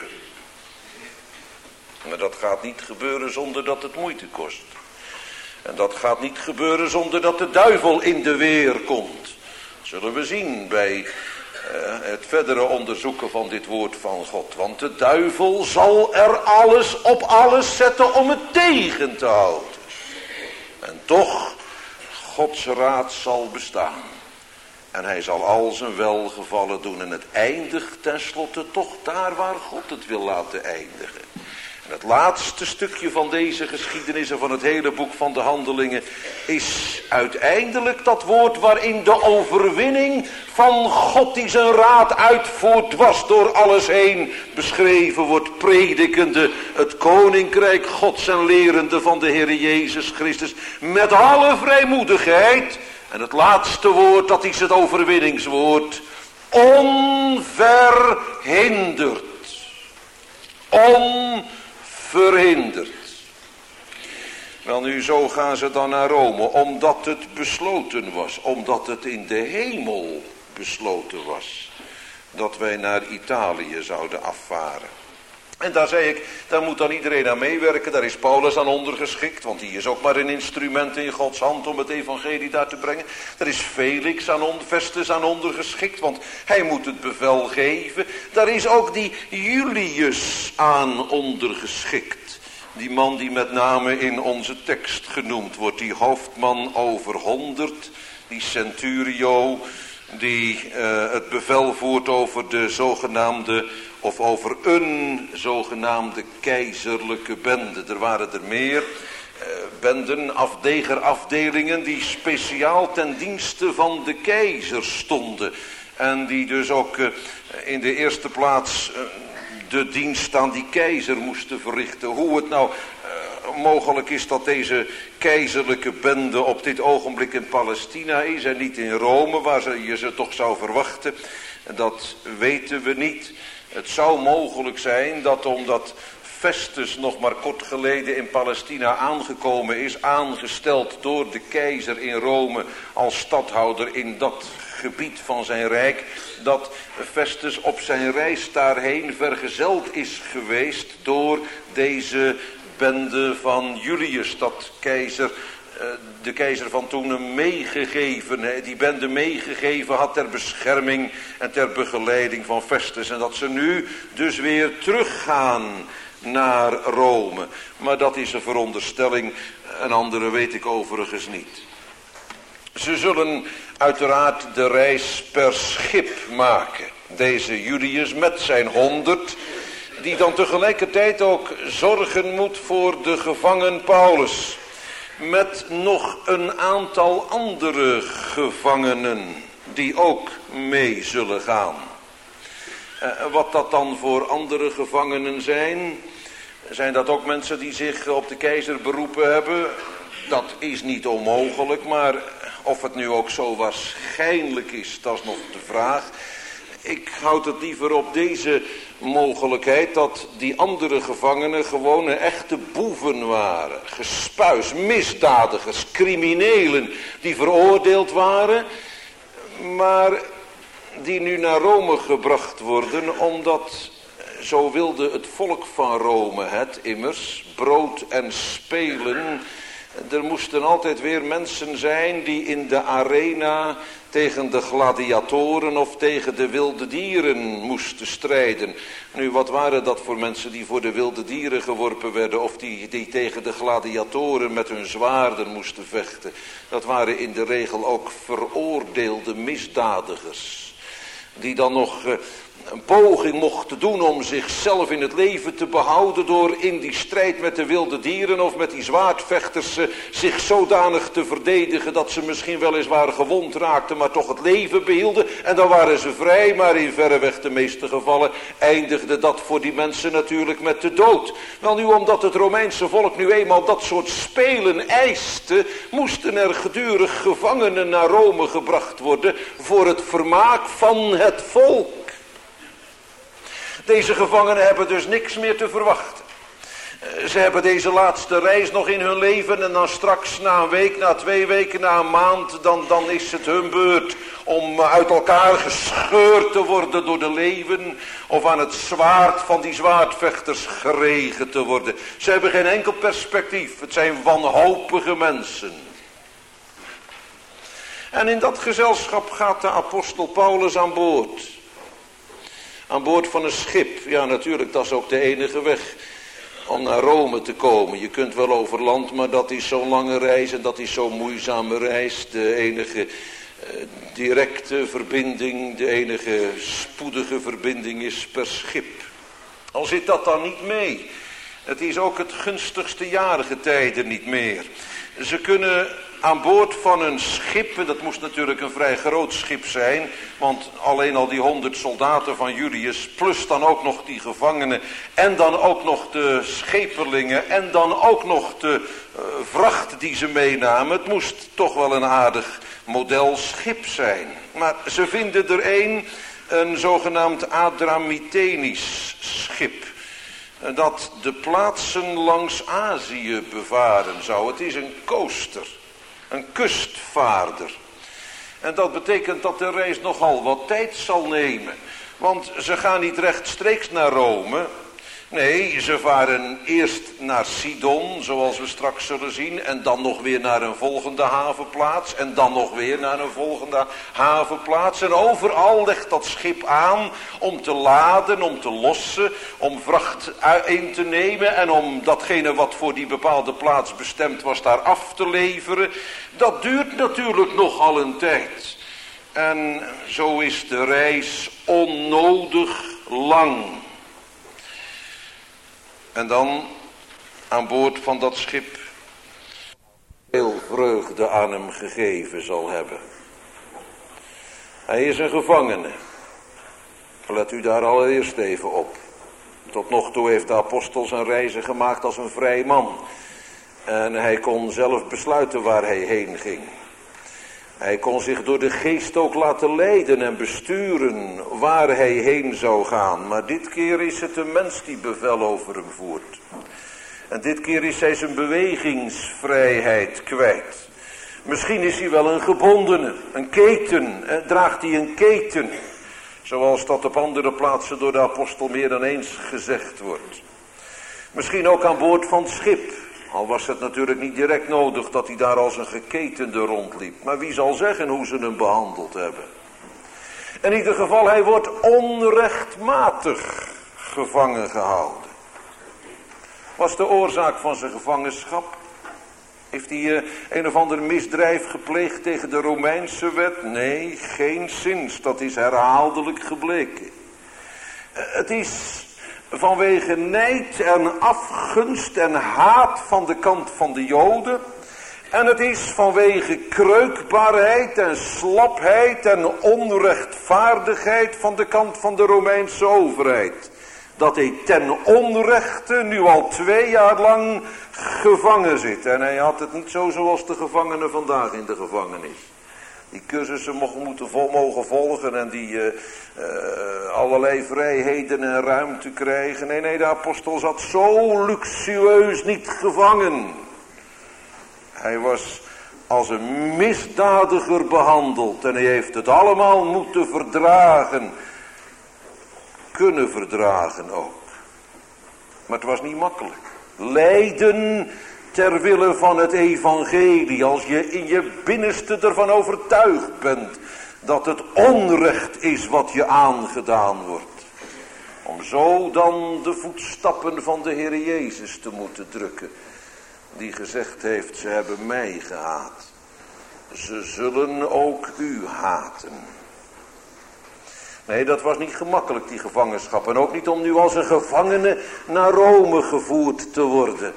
Maar dat gaat niet gebeuren zonder dat het moeite kost. En dat gaat niet gebeuren zonder dat de duivel in de weer komt. Zullen we zien bij het verdere onderzoeken van dit woord van God. Want de duivel zal er alles op alles zetten om het tegen te houden. En toch, Gods raad zal bestaan. En hij zal al zijn welgevallen doen. En het eindigt tenslotte toch daar waar God het wil laten eindigen. En het laatste stukje van deze geschiedenis en van het hele boek van de Handelingen is uiteindelijk dat woord waarin de overwinning van God die zijn raad uitvoert dwars door alles heen beschreven wordt, predikende het koninkrijk Gods en lerende van de Heer Jezus Christus met alle vrijmoedigheid. En het laatste woord, dat is het overwinningswoord, onverhinderd. Onverhinderd. Wel nu, zo gaan ze dan naar Rome, omdat het besloten was, omdat het in de hemel besloten was, dat wij naar Italië zouden afvaren. En daar zei ik, daar moet dan iedereen aan meewerken, daar is Paulus aan ondergeschikt, want die is ook maar een instrument in Gods hand om het evangelie daar te brengen. Daar is Festus aan ondergeschikt, want hij moet het bevel geven. Daar is ook die Julius aan ondergeschikt. Die man die met name in onze tekst genoemd wordt, die hoofdman over 100, die centurio, die het bevel voert over de zogenaamde, of over een zogenaamde keizerlijke bende. Er waren er meer benden, legerafdelingen die speciaal ten dienste van de keizer stonden. En die dus ook in de eerste plaats de dienst aan die keizer moesten verrichten. Hoe het nou mogelijk is dat deze keizerlijke bende op dit ogenblik in Palestina is en niet in Rome, waar je ze toch zou verwachten, dat weten we niet. Het zou mogelijk zijn dat omdat Festus nog maar kort geleden in Palestina aangekomen is, aangesteld door de keizer in Rome als stadhouder in dat gebied van zijn rijk, dat Festus op zijn reis daarheen vergezeld is geweest door deze bende van Julius, dat de keizer van toen hem meegegeven, die bende meegegeven had ter bescherming en ter begeleiding van Festus. En dat ze nu dus weer teruggaan naar Rome. Maar dat is een veronderstelling, een andere weet ik overigens niet. Ze zullen uiteraard de reis per schip maken. Deze Julius met zijn 100, die dan tegelijkertijd ook zorgen moet voor de gevangen Paulus. Met nog een aantal andere gevangenen die ook mee zullen gaan. Wat dat dan voor andere gevangenen zijn dat ook mensen die zich op de keizer beroepen hebben? Dat is niet onmogelijk, maar of het nu ook zo waarschijnlijk is, dat is nog de vraag. Ik houd het liever op deze mogelijkheid dat die andere gevangenen gewone echte boeven waren. Gespuis, misdadigers, criminelen die veroordeeld waren, maar die nu naar Rome gebracht worden omdat, zo wilde het volk van Rome het immers, brood en spelen. Er moesten altijd weer mensen zijn die in de arena tegen de gladiatoren of tegen de wilde dieren moesten strijden. Nu, wat waren dat voor mensen die voor de wilde dieren geworpen werden of die tegen de gladiatoren met hun zwaarden moesten vechten? Dat waren in de regel ook veroordeelde misdadigers, die dan nog een poging mochten doen om zichzelf in het leven te behouden door in die strijd met de wilde dieren of met die zwaardvechters zich zodanig te verdedigen dat ze misschien weliswaar gewond raakten, maar toch het leven behielden. En dan waren ze vrij, maar in verreweg de meeste gevallen eindigde dat voor die mensen natuurlijk met de dood. Wel nu, omdat het Romeinse volk nu eenmaal dat soort spelen eiste, moesten er gedurig gevangenen naar Rome gebracht worden voor het vermaak van het volk. Deze gevangenen hebben dus niks meer te verwachten. Ze hebben deze laatste reis nog in hun leven en dan straks na een week, na 2 weken, na een maand, dan is het hun beurt om uit elkaar gescheurd te worden door de leeuwen of aan het zwaard van die zwaardvechters geregen te worden. Ze hebben geen enkel perspectief. Het zijn wanhopige mensen. En in dat gezelschap gaat de apostel Paulus aan boord. Aan boord van een schip. Ja, natuurlijk, dat is ook de enige weg om naar Rome te komen. Je kunt wel over land, maar dat is zo'n lange reis en dat is zo'n moeizame reis. De enige directe verbinding, de enige spoedige verbinding is per schip. Al zit dat dan niet mee. Het is ook het gunstigste jaargetijde niet meer. Ze kunnen aan boord van een schip, en dat moest natuurlijk een vrij groot schip zijn, want alleen al die 100 soldaten van Julius, plus dan ook nog die gevangenen, en dan ook nog de schepelingen, en dan ook nog de vracht die ze meenamen. Het moest toch wel een aardig model schip zijn. Maar ze vinden er een zogenaamd Adramytenisch schip, dat de plaatsen langs Azië bevaren zou. Het is een coaster, een kustvaarder. En dat betekent dat de reis nogal wat tijd zal nemen. Want ze gaan niet rechtstreeks naar Rome. Nee, ze varen eerst naar Sidon, zoals we straks zullen zien. En dan nog weer naar een volgende havenplaats. En dan nog weer naar een volgende havenplaats. En overal legt dat schip aan om te laden, om te lossen, om vracht in te nemen. En om datgene wat voor die bepaalde plaats bestemd was daar af te leveren. Dat duurt natuurlijk nogal een tijd. En zo is de reis onnodig lang. En dan aan boord van dat schip veel vreugde aan hem gegeven zal hebben. Hij is een gevangene. Let u daar allereerst even op. Tot nog toe heeft de apostel zijn reizen gemaakt als een vrij man. En hij kon zelf besluiten waar hij heen ging. Hij kon zich door de geest ook laten leiden en besturen waar hij heen zou gaan. Maar dit keer is het een mens die bevel over hem voert. En dit keer is hij zijn bewegingsvrijheid kwijt. Misschien is hij wel een gebondene, een keten, draagt hij een keten. Zoals dat op andere plaatsen door de apostel meer dan eens gezegd wordt. Misschien ook aan boord van het schip. Al was het natuurlijk niet direct nodig dat hij daar als een geketende rondliep. Maar wie zal zeggen hoe ze hem behandeld hebben. In ieder geval, hij wordt onrechtmatig gevangen gehouden. Was de oorzaak van zijn gevangenschap? Heeft hij een of ander misdrijf gepleegd tegen de Romeinse wet? Nee, geenszins. Dat is herhaaldelijk gebleken. Het is vanwege nijd en afgunst en haat van de kant van de Joden. En het is vanwege kreukbaarheid en slapheid en onrechtvaardigheid van de kant van de Romeinse overheid. Dat hij ten onrechte nu al 2 jaar lang gevangen zit. En hij had het niet zo zoals de gevangenen vandaag in de gevangenis. Die cursussen mogen volgen en die allerlei vrijheden en ruimte krijgen. Nee, de apostel zat zo luxueus niet gevangen. Hij was als een misdadiger behandeld en hij heeft het allemaal moeten verdragen. Kunnen verdragen ook. Maar het was niet makkelijk. Lijden ter wille van het evangelie, als je in je binnenste ervan overtuigd bent dat het onrecht is wat je aangedaan wordt. Om zo dan de voetstappen van de Heer Jezus te moeten drukken, die gezegd heeft, ze hebben mij gehaat. Ze zullen ook u haten. Nee, dat was niet gemakkelijk, die gevangenschap. En ook niet om nu als een gevangene naar Rome gevoerd te worden.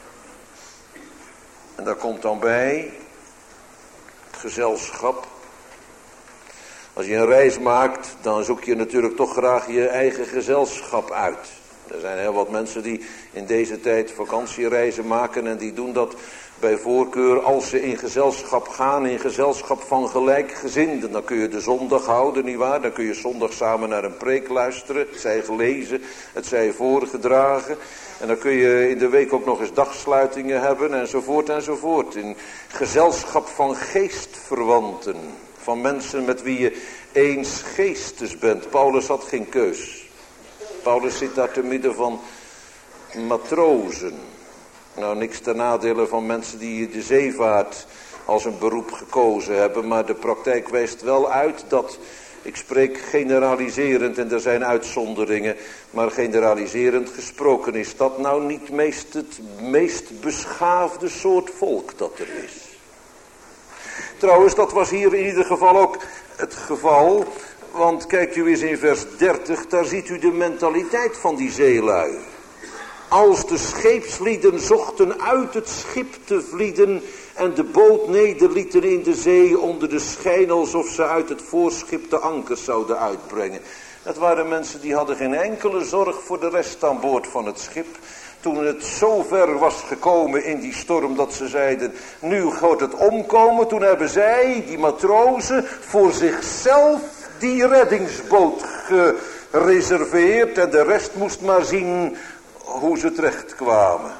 En daar komt dan bij het gezelschap. Als je een reis maakt, dan zoek je natuurlijk toch graag je eigen gezelschap uit. Er zijn heel wat mensen die in deze tijd vakantiereizen maken en die doen dat bij voorkeur als ze in gezelschap gaan, in gezelschap van gelijkgezinden. Dan kun je de zondag houden, nietwaar? Dan kun je zondag samen naar een preek luisteren. Het zij gelezen, het zij voorgedragen. En dan kun je in de week ook nog eens dagsluitingen hebben enzovoort enzovoort. In gezelschap van geestverwanten. Van mensen met wie je eens geestes bent. Paulus had geen keus. Paulus zit daar te midden van matrozen. Nou, niks ten nadele van mensen die de zeevaart als een beroep gekozen hebben. Maar de praktijk wijst wel uit dat, ik spreek generaliserend en er zijn uitzonderingen. Maar generaliserend gesproken is dat nou niet het meest beschaafde soort volk dat er is. Trouwens, dat was hier in ieder geval ook het geval. Want kijkt u eens in vers 30, daar ziet u de mentaliteit van die zeelui. Als de scheepslieden zochten uit het schip te vlieden en de boot nederlieten in de zee onder de schijn alsof ze uit het voorschip de ankers zouden uitbrengen. Het waren mensen die hadden geen enkele zorg voor de rest aan boord van het schip. Toen het zo ver was gekomen in die storm dat ze zeiden, nu gaat het omkomen. Toen hebben zij, die matrozen, voor zichzelf die reddingsboot gereserveerd. En de rest moest maar zien hoe ze terecht kwamen.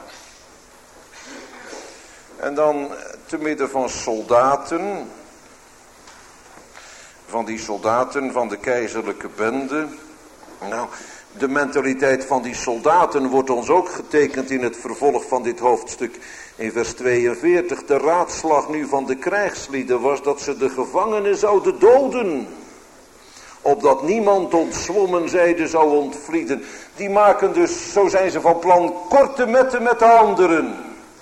En dan te midden van soldaten, van die soldaten van de keizerlijke bende. Nou, de mentaliteit van die soldaten wordt ons ook getekend in het vervolg van dit hoofdstuk in vers 42. De raadslag nu van de krijgslieden was dat ze de gevangenen zouden doden. Opdat niemand ontzwommen zijde zou ontvlieden. Die maken dus, zo zijn ze van plan, korte metten met de anderen.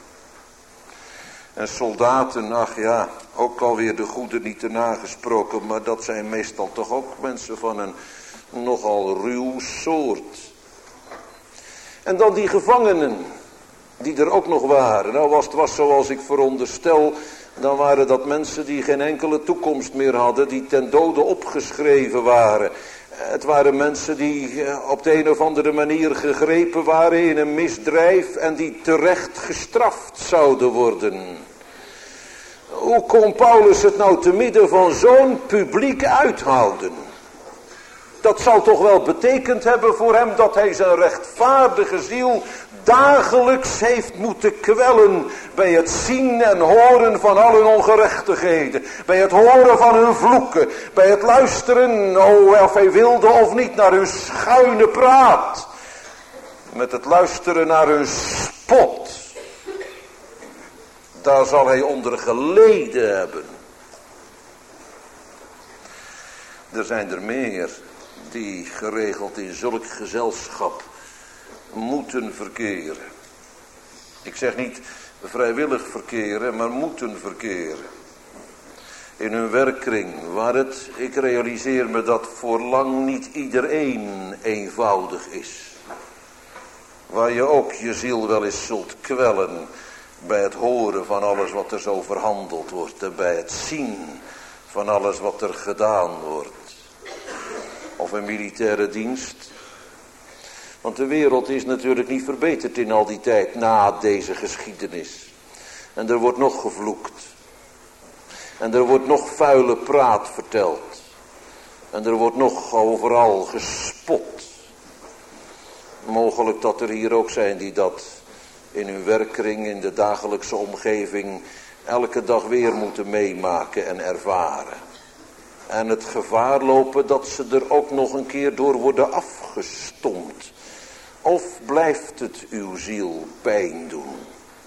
En soldaten, ach ja, ook alweer de goede niet te nagesproken, maar dat zijn meestal toch ook mensen van een nogal ruw soort. En dan die gevangenen, die er ook nog waren. Nou, als het was zoals ik veronderstel, dan waren dat mensen die geen enkele toekomst meer hadden, die ten dode opgeschreven waren. Het waren mensen die op de een of andere manier gegrepen waren in een misdrijf en die terecht gestraft zouden worden. Hoe kon Paulus het nou te midden van zo'n publiek uithouden? Dat zal toch wel betekend hebben voor hem dat hij zijn rechtvaardige ziel dagelijks heeft moeten kwellen bij het zien en horen van al hun ongerechtigheden, bij het horen van hun vloeken, bij het luisteren, of hij wilde of niet, naar hun schuine praat, met het luisteren naar hun spot. Daar zal hij onder geleden hebben. Er zijn er meer die geregeld in zulk gezelschap moeten verkeren. Ik zeg niet vrijwillig verkeren, maar moeten verkeren. In hun werkkring, waar het, ik realiseer me dat voor lang niet iedereen eenvoudig is. Waar je ook je ziel wel eens zult kwellen bij het horen van alles wat er zo verhandeld wordt en bij het zien van alles wat er gedaan wordt. Of een militaire dienst. Want de wereld is natuurlijk niet verbeterd in al die tijd na deze geschiedenis. En er wordt nog gevloekt. En er wordt nog vuile praat verteld. En er wordt nog overal gespot. Mogelijk dat er hier ook zijn die dat in hun werkkring, in de dagelijkse omgeving, elke dag weer moeten meemaken en ervaren. En het gevaar lopen dat ze er ook nog een keer door worden afgestompt. Of blijft het uw ziel pijn doen?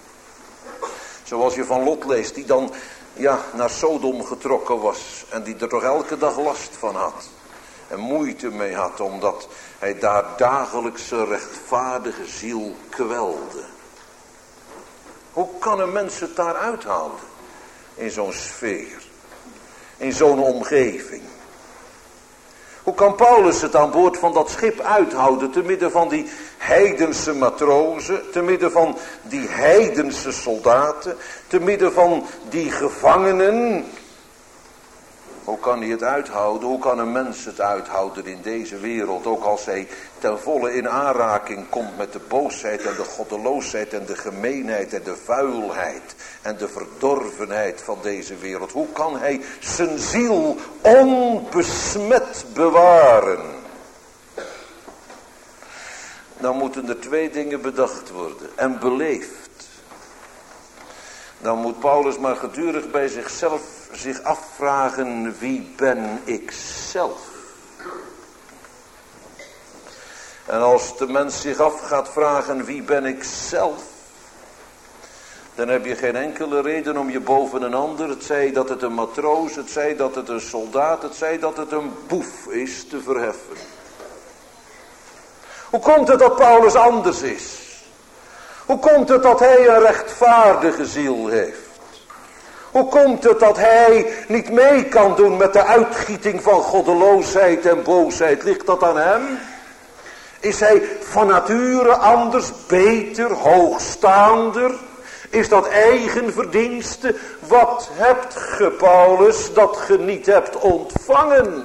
Zoals je van Lot leest, die dan naar Sodom getrokken was. En die er toch elke dag last van had. En moeite mee had, omdat hij daar dagelijks zijn rechtvaardige ziel kwelde. Hoe kan een mens het daar uithouden? In zo'n sfeer. In zo'n omgeving. Hoe kan Paulus het aan boord van dat schip uithouden te midden van die heidense matrozen, te midden van die heidense soldaten, te midden van die gevangenen? Hoe kan hij het uithouden? Hoe kan een mens het uithouden in deze wereld? Ook als hij ten volle in aanraking komt met de boosheid en de goddeloosheid en de gemeenheid en de vuilheid en de verdorvenheid van deze wereld. Hoe kan hij zijn ziel onbesmet bewaren? Dan moeten er twee dingen bedacht worden en beleefd. Dan moet Paulus maar gedurig bij zichzelf zich afvragen, wie ben ik zelf? En als de mens zich af gaat vragen, wie ben ik zelf? Dan heb je geen enkele reden om je boven een ander, het zij dat het een matroos, het zij dat het een soldaat, het zij dat het een boef is, te verheffen. Hoe komt het dat Paulus anders is? Hoe komt het dat hij een rechtvaardige ziel heeft? Hoe komt het dat hij niet mee kan doen met de uitgieting van goddeloosheid en boosheid? Ligt dat aan hem? Is hij van nature anders, beter, hoogstaander? Is dat eigen verdienste? Wat hebt ge, Paulus, dat ge niet hebt ontvangen?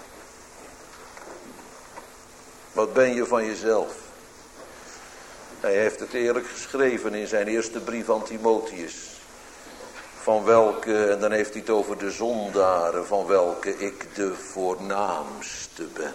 Wat ben je van jezelf? Hij heeft het eerlijk geschreven in zijn eerste brief aan Timotheus. Van welke, en dan heeft hij het over de zondaren, van welke ik de voornaamste ben.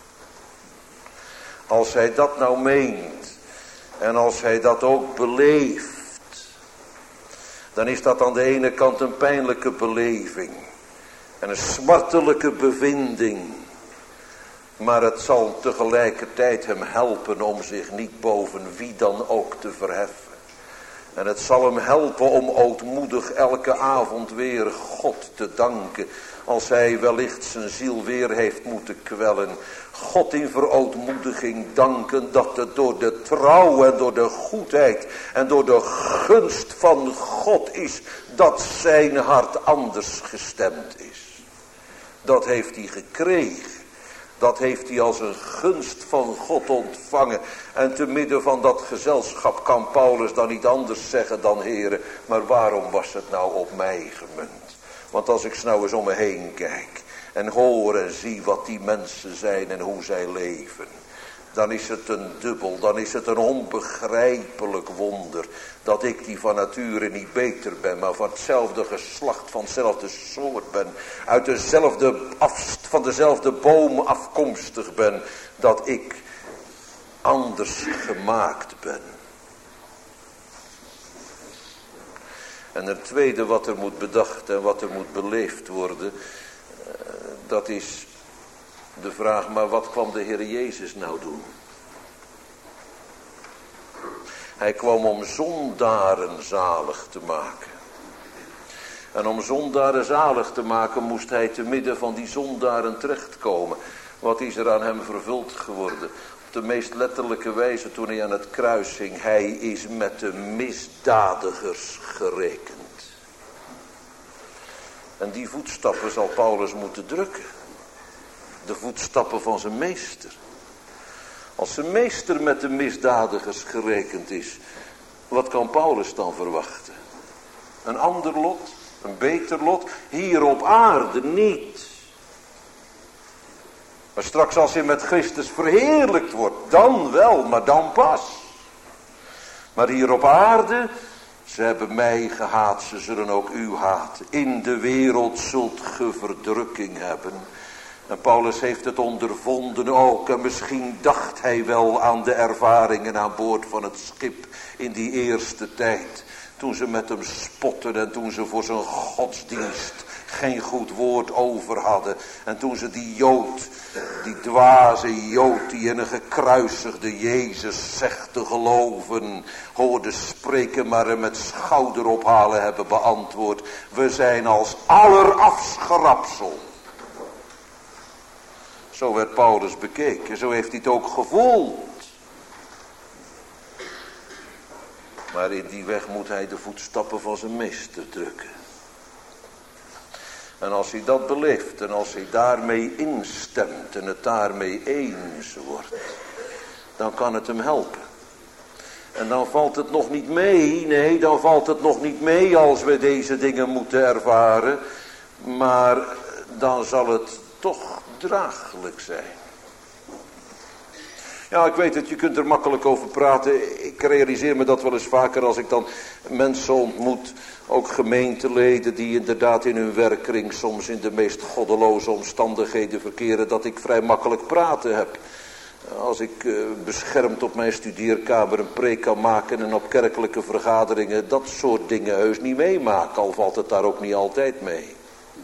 Als hij dat nou meent, en als hij dat ook beleeft, dan is dat aan de ene kant een pijnlijke beleving en een smartelijke bevinding. Maar het zal tegelijkertijd hem helpen om zich niet boven wie dan ook te verheffen. En het zal hem helpen om ootmoedig elke avond weer God te danken. Als hij wellicht zijn ziel weer heeft moeten kwellen. God in verootmoediging danken dat het door de trouw en door de goedheid en door de gunst van God is dat zijn hart anders gestemd is. Dat heeft hij gekregen. Dat heeft hij als een gunst van God ontvangen. En te midden van dat gezelschap kan Paulus dan niet anders zeggen dan: Heere, maar waarom was het nou op mij gemunt? Want als ik nou eens om me heen kijk en hoor en zie wat die mensen zijn en hoe zij leven, dan is het een dubbel, dan is het een onbegrijpelijk wonder dat ik die van nature niet beter ben, maar van hetzelfde geslacht, van hetzelfde soort ben, uit van dezelfde boom afkomstig ben, dat ik anders gemaakt ben. En het tweede wat er moet bedacht en wat er moet beleefd worden, dat is de vraag: maar wat kwam de Heer Jezus nou doen? Hij kwam om zondaren zalig te maken. En om zondaren zalig te maken moest hij te midden van die zondaren terechtkomen. Wat is er aan hem vervuld geworden? Op de meest letterlijke wijze toen hij aan het kruis hing. Hij is met de misdadigers gerekend. En die voetstappen zal Paulus moeten drukken. De voetstappen van zijn meester. Als zijn meester met de misdadigers gerekend is, wat kan Paulus dan verwachten? Een ander lot? Een beter lot? Hier op aarde niet. Maar straks als hij met Christus verheerlijkt wordt, dan wel, maar dan pas. Maar hier op aarde, ze hebben mij gehaat, ze zullen ook u haten. In de wereld zult ge verdrukking hebben. En Paulus heeft het ondervonden ook. En misschien dacht hij wel aan de ervaringen aan boord van het schip in die eerste tijd. Toen ze met hem spotten en toen ze voor zijn godsdienst geen goed woord over hadden. En toen ze die Jood, die dwaze Jood die in een gekruisigde Jezus zegt te geloven, hoorden spreken, maar hem met schouderophalen hebben beantwoord: we zijn als aller afschrapsel. Zo werd Paulus bekeken, zo heeft hij het ook gevoeld. Maar in die weg moet hij de voetstappen van zijn meester drukken. En als hij dat beleeft en als hij daarmee instemt en het daarmee eens wordt, dan kan het hem helpen. En dan valt het nog niet mee, nee, dan valt het nog niet mee als we deze dingen moeten ervaren. Maar dan zal het toch draaglijk zijn. Ja, ik weet het, je kunt er makkelijk over praten. Ik realiseer me dat wel eens vaker als ik dan mensen ontmoet, ook gemeenteleden die inderdaad in hun werkkring soms in de meest goddeloze omstandigheden verkeren, dat ik vrij makkelijk praten heb. Als ik beschermd op mijn studeerkamer een preek kan maken en op kerkelijke vergaderingen dat soort dingen heus niet meemaak, al valt het daar ook niet altijd mee.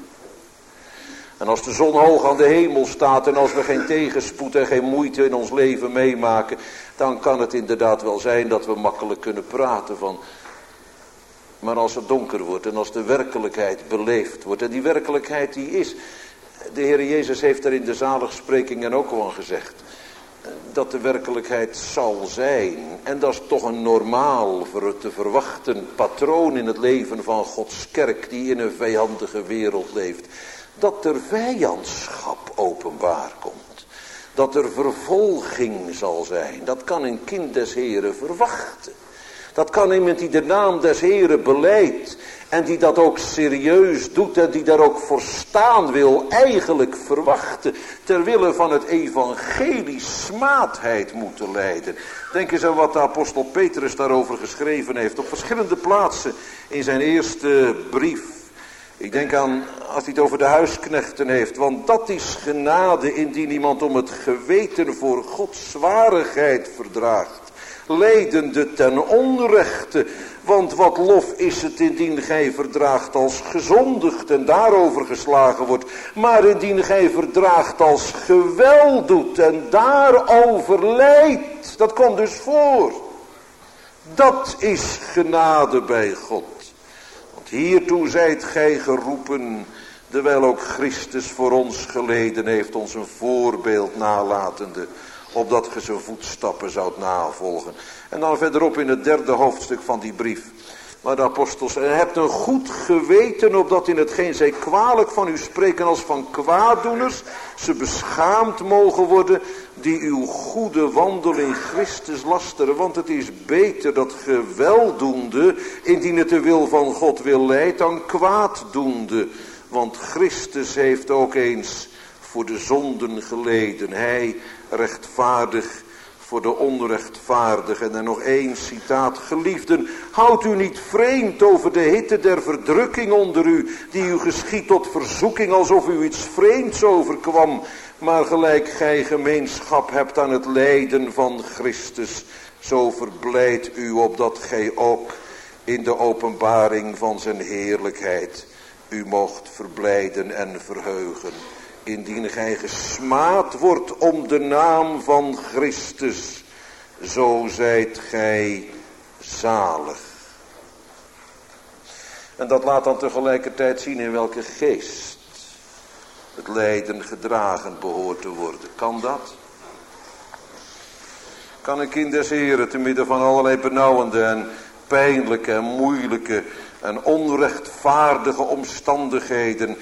En als de zon hoog aan de hemel staat en als we geen tegenspoed en geen moeite in ons leven meemaken, dan kan het inderdaad wel zijn dat we makkelijk kunnen praten van. Maar als het donker wordt en als de werkelijkheid beleefd wordt, en die werkelijkheid die is, de Heer Jezus heeft er in de zaligsprekingen ook al gezegd, dat de werkelijkheid zal zijn. En dat is toch een normaal te verwachten patroon in het leven van Gods kerk die in een vijandige wereld leeft. Dat er vijandschap openbaar komt. Dat er vervolging zal zijn. Dat kan een kind des Heren verwachten. Dat kan iemand die de naam des Heren belijdt. En die dat ook serieus doet en die daar ook voor staan wil, eigenlijk verwachten. Terwille van het evangelie smaadheid moeten lijden. Denk eens aan wat de apostel Petrus daarover geschreven heeft. Op verschillende plaatsen in zijn eerste brief. Ik denk aan als hij het over de huisknechten heeft. Want dat is genade indien iemand om het geweten voor Gods zwarigheid verdraagt. Lijdende ten onrechte. Want wat lof is het indien gij verdraagt als gezondigd en daarover geslagen wordt. Maar indien gij verdraagt als geweld doet en daarover lijdt. Dat komt dus voor. Dat is genade bij God. Want hiertoe zijt gij geroepen, terwijl ook Christus voor ons geleden heeft, ons een voorbeeld nalatende, opdat ge zijn voetstappen zoudt navolgen. En dan verderop in het 3e hoofdstuk van die brief, waar de apostels zeggen, hebt een goed geweten, opdat in hetgeen zij kwalijk van u spreken als van kwaaddoeners, ze beschaamd mogen worden, die uw goede wandel in Christus lasteren. Want het is beter dat geweldoende, indien het de wil van God wil leidt, dan kwaaddoende. Want Christus heeft ook eens voor de zonden geleden. Hij rechtvaardig voor de onrechtvaardigen. En dan nog één citaat. Geliefden, houd u niet vreemd over de hitte der verdrukking onder u, die u geschiedt tot verzoeking, alsof u iets vreemds overkwam. Maar gelijk gij gemeenschap hebt aan het lijden van Christus, zo verblijd u opdat gij ook in de openbaring van zijn heerlijkheid u mocht verblijden en verheugen. Indien gij gesmaad wordt om de naam van Christus, zo zijt gij zalig. En dat laat dan tegelijkertijd zien in welke geest het lijden gedragen behoort te worden. Kan dat? Kan een kind des Heren te midden van allerlei benauwende en pijnlijke en moeilijke en onrechtvaardige omstandigheden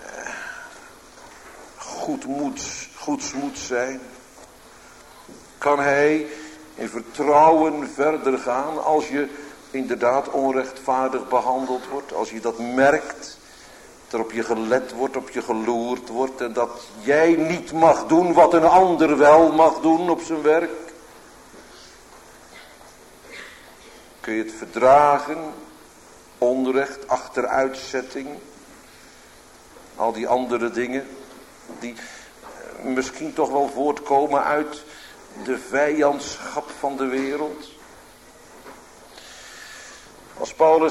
goedsmoed zijn? Kan hij in vertrouwen verder gaan als je inderdaad onrechtvaardig behandeld wordt? Als je dat merkt, dat er op je gelet wordt, op je geloerd wordt en dat jij niet mag doen wat een ander wel mag doen op zijn werk? Kun je het verdragen? Onrecht, achteruitzetting, al die andere dingen die misschien toch wel voortkomen uit de vijandschap van de wereld. Als Paulus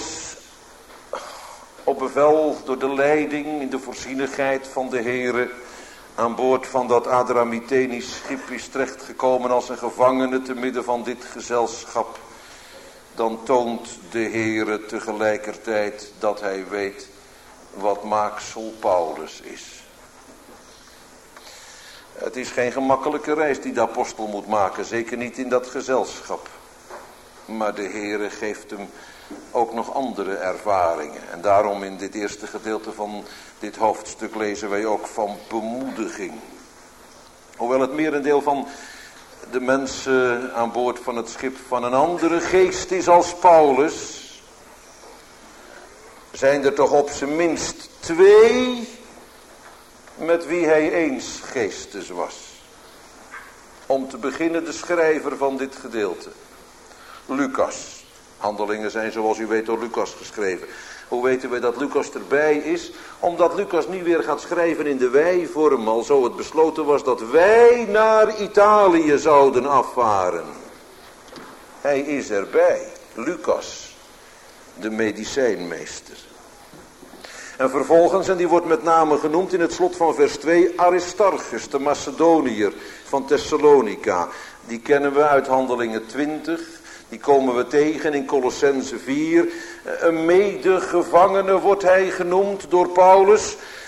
op bevel door de leiding in de voorzienigheid van de Heere aan boord van dat Adramytenisch schip is terechtgekomen als een gevangene te midden van dit gezelschap, dan toont de Heere tegelijkertijd dat hij weet wat maaksel Paulus is. Het is geen gemakkelijke reis die de apostel moet maken, zeker niet in dat gezelschap. Maar de Heere geeft hem ook nog andere ervaringen. En daarom in dit eerste gedeelte van dit hoofdstuk lezen wij ook van bemoediging. Hoewel het merendeel van de mensen aan boord van het schip van een andere geest is als Paulus, zijn er toch op zijn minst 2 met wie hij eens geestes was. Om te beginnen de schrijver van dit gedeelte, Lucas. Handelingen zijn zoals u weet door Lucas geschreven. Hoe weten wij dat Lucas erbij is? Omdat Lucas nu weer gaat schrijven in de wij-vorm, al zo het besloten was dat wij naar Italië zouden afvaren. Hij is erbij, Lucas, de medicijnmeester. En vervolgens, en die wordt met name genoemd in het slot van vers 2, Aristarchus, de Macedoniër van Thessalonica. Die kennen we uit Handelingen 20. Die komen we tegen in Colossense 4. Een medegevangene wordt hij genoemd door Paulus.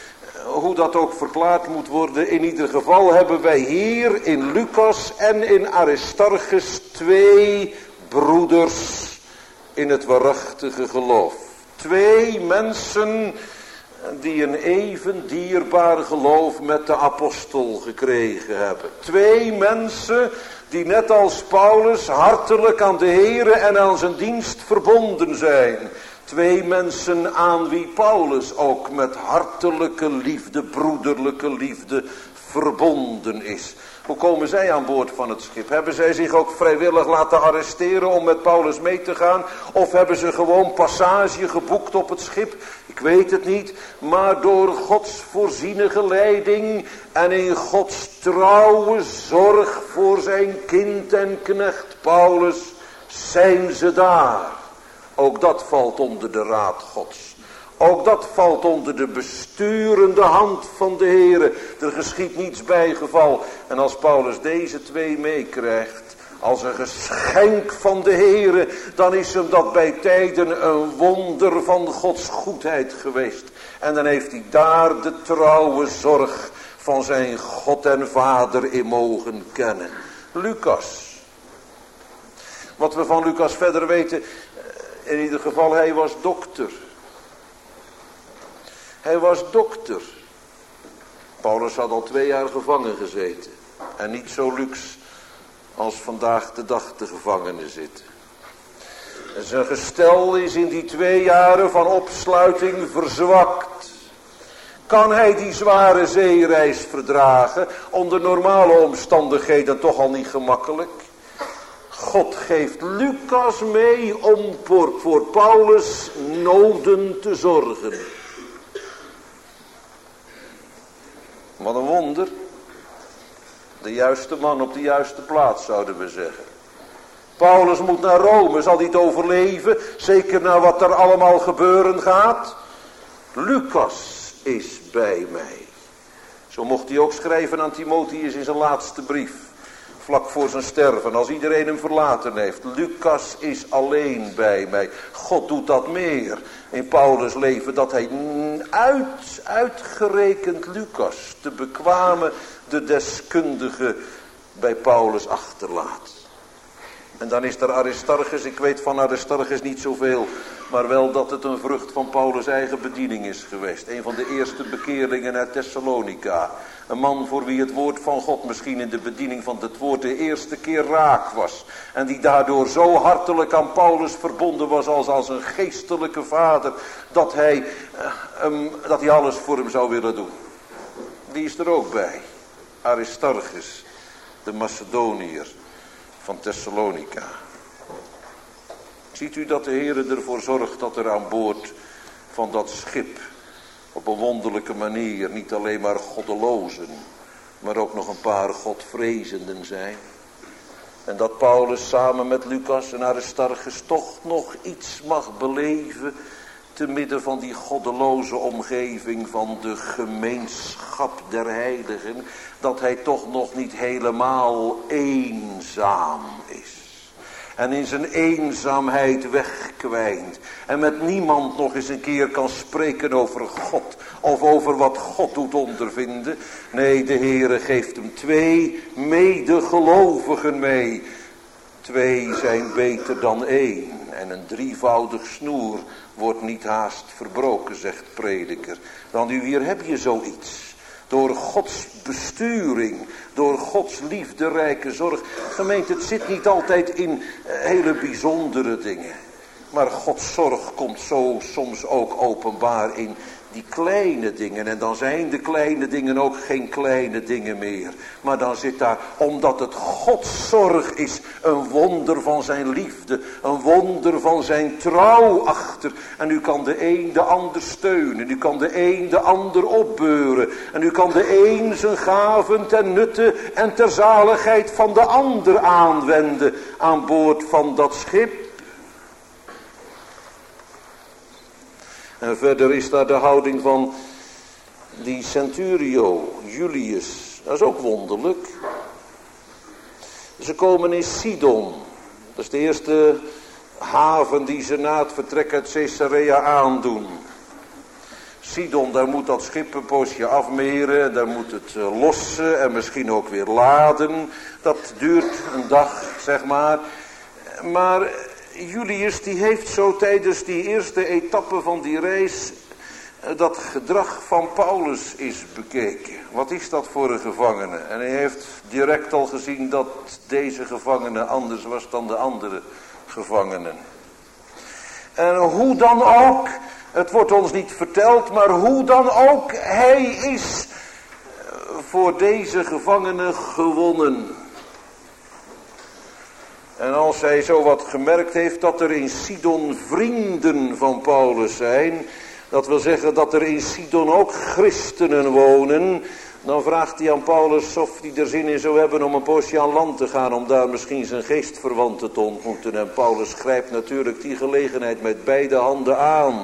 hoe dat ook verklaard moet worden, in ieder geval hebben wij hier in Lucas en in Aristarchus 2 broeders in het waarachtige geloof. 2 mensen die een even dierbaar geloof met de apostel gekregen hebben. 2 mensen die net als Paulus hartelijk aan de Here en aan zijn dienst verbonden zijn. 2 mensen aan wie Paulus ook met hartelijke liefde, broederlijke liefde verbonden is. Hoe komen zij aan boord van het schip? Hebben zij zich ook vrijwillig laten arresteren om met Paulus mee te gaan? Of hebben ze gewoon passage geboekt op het schip? Ik weet het niet. Maar door Gods voorzienige leiding en in Gods trouwe zorg voor zijn kind en knecht Paulus zijn ze daar. Ook dat valt onder de raad Gods. Ook dat valt onder de besturende hand van de Heere. Er geschiedt niets bijgeval. En als Paulus deze 2 meekrijgt, als een geschenk van de Heere, dan is hem dat bij tijden een wonder van Gods goedheid geweest. En dan heeft hij daar de trouwe zorg van zijn God en Vader in mogen kennen. Lucas. Wat we van Lucas verder weten, in ieder geval hij was dokter. Hij was dokter. Paulus had al 2 jaar gevangen gezeten. En niet zo luxe als vandaag de dag de gevangenen zitten. En zijn gestel is in die 2 jaren van opsluiting verzwakt. Kan hij die zware zeereis verdragen? Onder normale omstandigheden toch al niet gemakkelijk. God geeft Lucas mee om voor Paulus noden te zorgen. Wat een wonder. De juiste man op de juiste plaats, zouden we zeggen. Paulus moet naar Rome, zal hij het overleven? Zeker na wat er allemaal gebeuren gaat. Lucas is bij mij. Zo mocht hij ook schrijven aan Timotheus in zijn laatste brief. Vlak voor zijn sterven, als iedereen hem verlaten heeft. Lucas is alleen bij mij. God doet dat meer in Paulus' leven, dat hij uitgerekend Lucas, de bekwame, de deskundige, bij Paulus achterlaat. En dan is er Aristarchus. Ik weet van Aristarchus niet zoveel, maar wel dat het een vrucht van Paulus' eigen bediening is geweest. Een van de eerste bekeerlingen uit Thessalonica. Een man voor wie het woord van God misschien in de bediening van het woord de eerste keer raak was. En die daardoor zo hartelijk aan Paulus verbonden was als een geestelijke vader. Dat hij alles voor hem zou willen doen. Die is er ook bij. Aristarchus, de Macedoniër van Thessalonica. Ziet u dat de Heer ervoor zorgt dat er aan boord van dat schip op een wonderlijke manier niet alleen maar goddelozen, maar ook nog een paar godvrezenden zijn. En dat Paulus samen met Lucas en Aristarchus toch nog iets mag beleven te midden van die goddeloze omgeving van de gemeenschap der heiligen, dat hij toch nog niet helemaal eenzaam is. En in zijn eenzaamheid wegkwijnt. En met niemand nog eens een keer kan spreken over God. Of over wat God doet ondervinden. Nee, de Heere geeft hem 2 medegelovigen mee. 2 zijn beter dan 1. En een 3voudig snoer wordt niet haast verbroken, zegt prediker. Dan nu hier heb je zoiets. Door Gods besturing, door Gods liefderijke zorg. Gemeente, het zit niet altijd in hele bijzondere dingen. Maar Gods zorg komt zo soms ook openbaar in die kleine dingen. En dan zijn de kleine dingen ook geen kleine dingen meer. Maar dan zit daar, omdat het Gods zorg is, een wonder van zijn liefde. Een wonder van zijn trouw achter. En u kan de een de ander steunen. U kan de een de ander opbeuren. En u kan de een zijn gaven ten nutte en ter zaligheid van de ander aanwenden. Aan boord van dat schip. En verder is daar de houding van die centurio, Julius. Dat is ook wonderlijk. Ze komen in Sidon. Dat is de eerste haven die ze na het vertrek uit Caesarea aandoen. Sidon, daar moet dat schip een poosje afmeren, daar moet het lossen en misschien ook weer laden. Dat duurt een dag, zeg maar. Maar Julius die heeft zo tijdens die eerste etappe van die reis dat gedrag van Paulus is bekeken. Wat is dat voor een gevangene? En hij heeft direct al gezien dat deze gevangene anders was dan de andere gevangenen. En hoe dan ook, het wordt ons niet verteld, maar hoe dan ook, hij is voor deze gevangene gewonnen. En als hij zo wat gemerkt heeft dat er in Sidon vrienden van Paulus zijn, dat wil zeggen dat er in Sidon ook christenen wonen, dan vraagt hij aan Paulus of hij er zin in zou hebben om een poosje aan land te gaan, om daar misschien zijn geestverwanten te ontmoeten. En Paulus grijpt natuurlijk die gelegenheid met beide handen aan.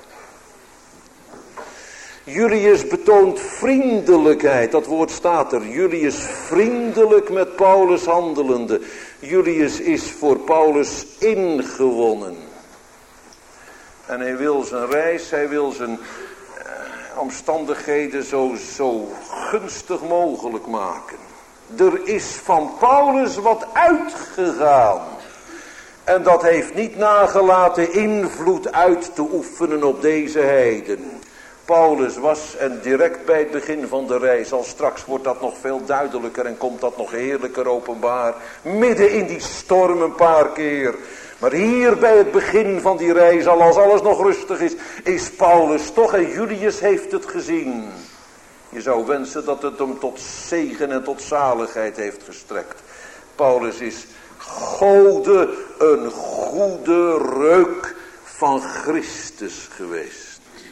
Julius betoont vriendelijkheid, dat woord staat er. Julius vriendelijk met Paulus handelende. Julius is voor Paulus ingewonnen. En hij wil zijn reis, hij wil zijn omstandigheden zo gunstig mogelijk maken. Er is van Paulus wat uitgegaan. En dat heeft niet nagelaten invloed uit te oefenen op deze heiden. Paulus was, en direct bij het begin van de reis, al straks wordt dat nog veel duidelijker en komt dat nog heerlijker openbaar, midden in die storm een paar keer. Maar hier bij het begin van die reis, al als alles nog rustig is Paulus toch, en Julius heeft het gezien. Je zou wensen dat het hem tot zegen en tot zaligheid heeft gestrekt. Paulus is Gode een goede reuk van Christus geweest.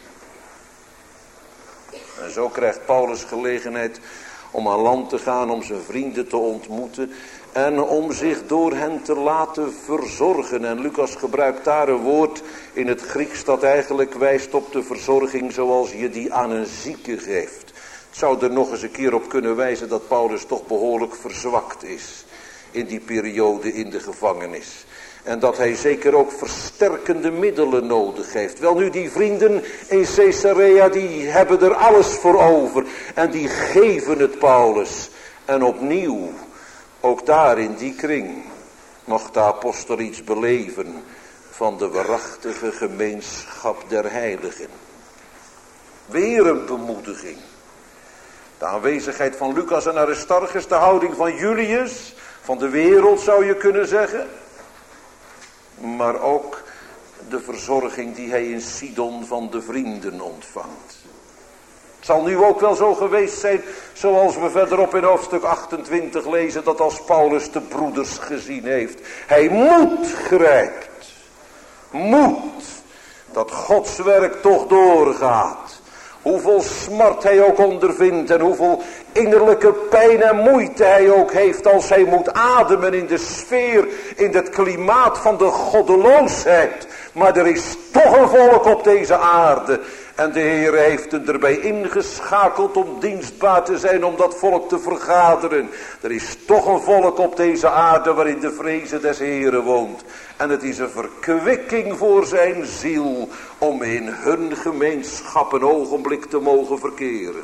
En zo krijgt Paulus gelegenheid om aan land te gaan, om zijn vrienden te ontmoeten en om zich door hen te laten verzorgen. En Lucas gebruikt daar een woord in het Grieks dat eigenlijk wijst op de verzorging zoals je die aan een zieke geeft. Het zou er nog eens een keer op kunnen wijzen dat Paulus toch behoorlijk verzwakt is in die periode in de gevangenis. En dat hij zeker ook versterkende middelen nodig heeft. Wel nu, die vrienden in Caesarea, die hebben er alles voor over. En die geven het Paulus. En opnieuw, ook daar in die kring, mocht de apostel iets beleven van de waarachtige gemeenschap der heiligen. Weer een bemoediging. De aanwezigheid van Lucas en Aristarchus, de houding van Julius, van de wereld zou je kunnen zeggen. Maar ook de verzorging die hij in Sidon van de vrienden ontvangt. Het zal nu ook wel zo geweest zijn, zoals we verderop in hoofdstuk 28 lezen, dat als Paulus de broeders gezien heeft, hij moed grijpt. Moed, dat Gods werk toch doorgaat. Hoeveel smart hij ook ondervindt en hoeveel innerlijke pijn en moeite hij ook heeft als hij moet ademen in de sfeer, in het klimaat van de goddeloosheid. Maar er is toch een volk op deze aarde. En de Heer heeft hem erbij ingeschakeld om dienstbaar te zijn, om dat volk te vergaderen. Er is toch een volk op deze aarde waarin de vreze des Heeren woont. En het is een verkwikking voor zijn ziel om in hun gemeenschap een ogenblik te mogen verkeren.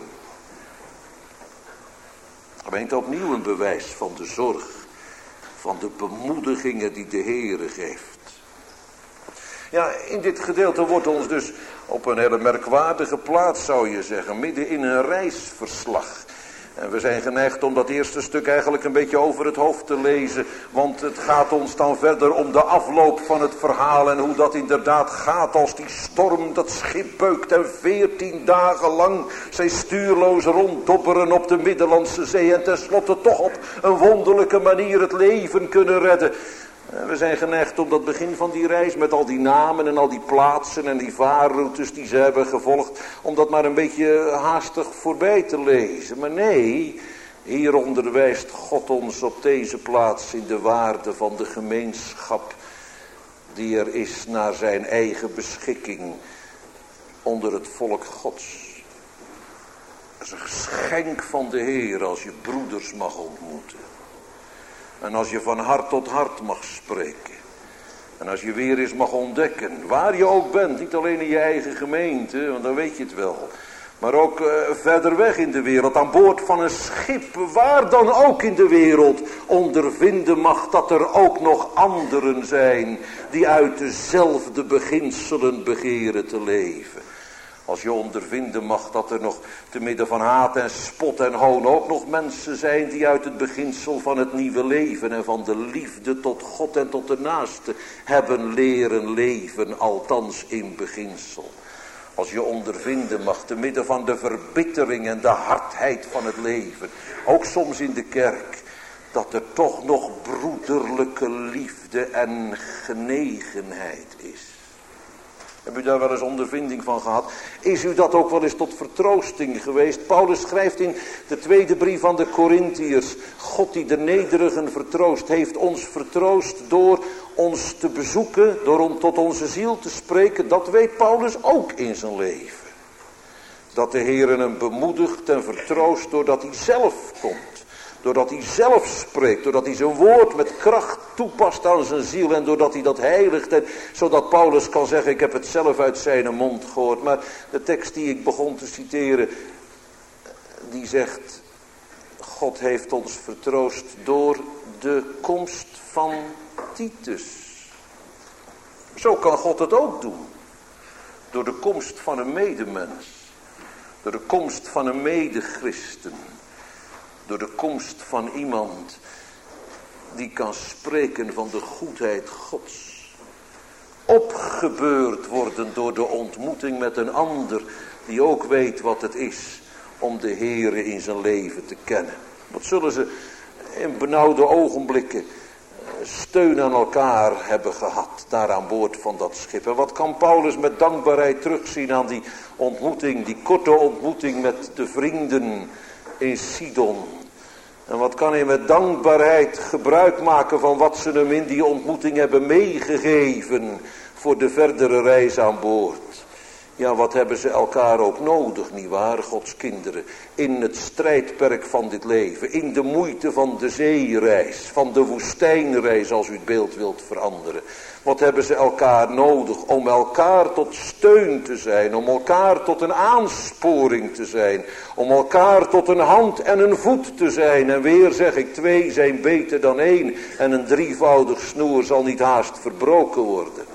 Gemeente, opnieuw een bewijs van de zorg, van de bemoedigingen die de Heere geeft. Ja, in dit gedeelte wordt ons dus op een hele merkwaardige plaats, zou je zeggen, midden in een reisverslag. En we zijn geneigd om dat eerste stuk eigenlijk een beetje over het hoofd te lezen. Want het gaat ons dan verder om de afloop van het verhaal. En hoe dat inderdaad gaat als die storm dat schip beukt. En 14 dagen lang zij stuurloos ronddobberen op de Middellandse Zee. En tenslotte toch op een wonderlijke manier het leven kunnen redden. We zijn geneigd om dat begin van die reis met al die namen en al die plaatsen en die vaarroutes die ze hebben gevolgd, om dat maar een beetje haastig voorbij te lezen. Maar nee, hier onderwijst God ons op deze plaats in de waarde van de gemeenschap die er is naar zijn eigen beschikking onder het volk Gods. Dat is een geschenk van de Heer als je broeders mag ontmoeten. En als je van hart tot hart mag spreken. En als je weer eens mag ontdekken, waar je ook bent, niet alleen in je eigen gemeente, want dan weet je het wel. Maar ook verder weg in de wereld, aan boord van een schip, waar dan ook in de wereld, ondervinden mag dat er ook nog anderen zijn die uit dezelfde beginselen begeren te leven. Als je ondervinden mag dat er nog te midden van haat en spot en hoon ook nog mensen zijn die uit het beginsel van het nieuwe leven en van de liefde tot God en tot de naaste hebben leren leven, althans in beginsel. Als je ondervinden mag te midden van de verbittering en de hardheid van het leven, ook soms in de kerk, dat er toch nog broederlijke liefde en genegenheid is. Heb u daar wel eens ondervinding van gehad? Is u dat ook wel eens tot vertroosting geweest? Paulus schrijft in de tweede brief aan de Korintiërs: God die de nederigen vertroost, heeft ons vertroost door ons te bezoeken, door om tot onze ziel te spreken. Dat weet Paulus ook in zijn leven. Dat de Heer hem bemoedigt en vertroost doordat hij zelf komt. Doordat hij zelf spreekt, doordat hij zijn woord met kracht toepast aan zijn ziel en doordat hij dat heiligt. En zodat Paulus kan zeggen, ik heb het zelf uit zijn mond gehoord. Maar de tekst die ik begon te citeren, die zegt, God heeft ons vertroost door de komst van Titus. Zo kan God het ook doen. Door de komst van een medemens. Door de komst van een medechristen. Door de komst van iemand die kan spreken van de goedheid Gods. Opgebeurd worden door de ontmoeting met een ander die ook weet wat het is om de Heere in zijn leven te kennen. Wat zullen ze in benauwde ogenblikken steun aan elkaar hebben gehad daar aan boord van dat schip. En wat kan Paulus met dankbaarheid terugzien aan die ontmoeting, die korte ontmoeting met de vrienden in Sidon. En wat kan hij met dankbaarheid gebruik maken van wat ze hem in die ontmoeting hebben meegegeven voor de verdere reis aan boord. Ja, wat hebben ze elkaar ook nodig, nietwaar, Gods kinderen. In het strijdperk van dit leven, in de moeite van de zeereis, van de woestijnreis als u het beeld wilt veranderen. Wat hebben ze elkaar nodig om elkaar tot steun te zijn, om elkaar tot een aansporing te zijn, om elkaar tot een hand en een voet te zijn. En weer zeg ik, 2 zijn beter dan 1 en een drievoudig snoer zal niet haast verbroken worden.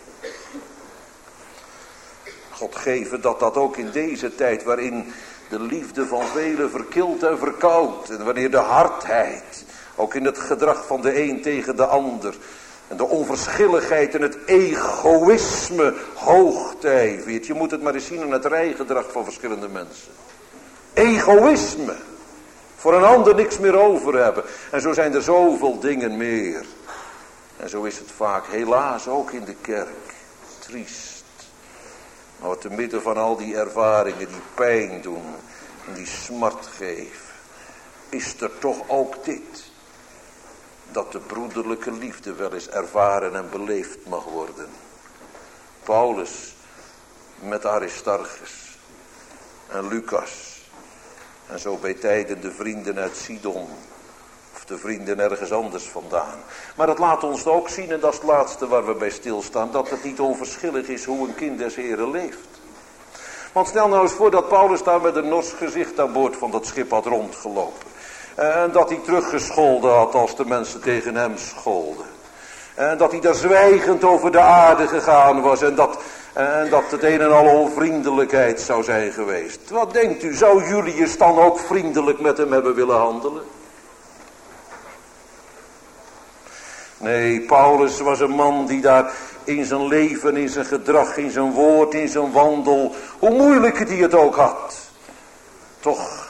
God geven dat dat ook in deze tijd waarin de liefde van velen verkilt en verkoudt. En wanneer de hardheid, ook in het gedrag van de een tegen de ander. En de onverschilligheid en het egoïsme hoogtijvert. Je moet het maar eens zien in het rijgedrag van verschillende mensen. Egoïsme. Voor een ander niks meer over hebben. En zo zijn er zoveel dingen meer. En zo is het vaak helaas ook in de kerk. Triest. Maar te midden van al die ervaringen die pijn doen en die smart geven, is er toch ook dit. Dat de broederlijke liefde wel eens ervaren en beleefd mag worden. Paulus met Aristarchus en Lucas. En zo bij tijden de vrienden uit Sidon. Of de vrienden ergens anders vandaan. Maar dat laat ons ook zien, en dat is het laatste waar we bij stilstaan, dat het niet onverschillig is hoe een kind des Heren leeft. Want stel nou eens voor dat Paulus daar met een nors gezicht aan boord van dat schip had rondgelopen. En dat hij teruggescholden had als de mensen tegen hem scholden. En dat hij daar zwijgend over de aarde gegaan was. En dat het een en al onvriendelijkheid zou zijn geweest. Wat denkt u, zou Julius dan ook vriendelijk met hem hebben willen handelen? Nee, Paulus was een man die daar in zijn leven, in zijn gedrag, in zijn woord, in zijn wandel, hoe moeilijk hij het ook had, toch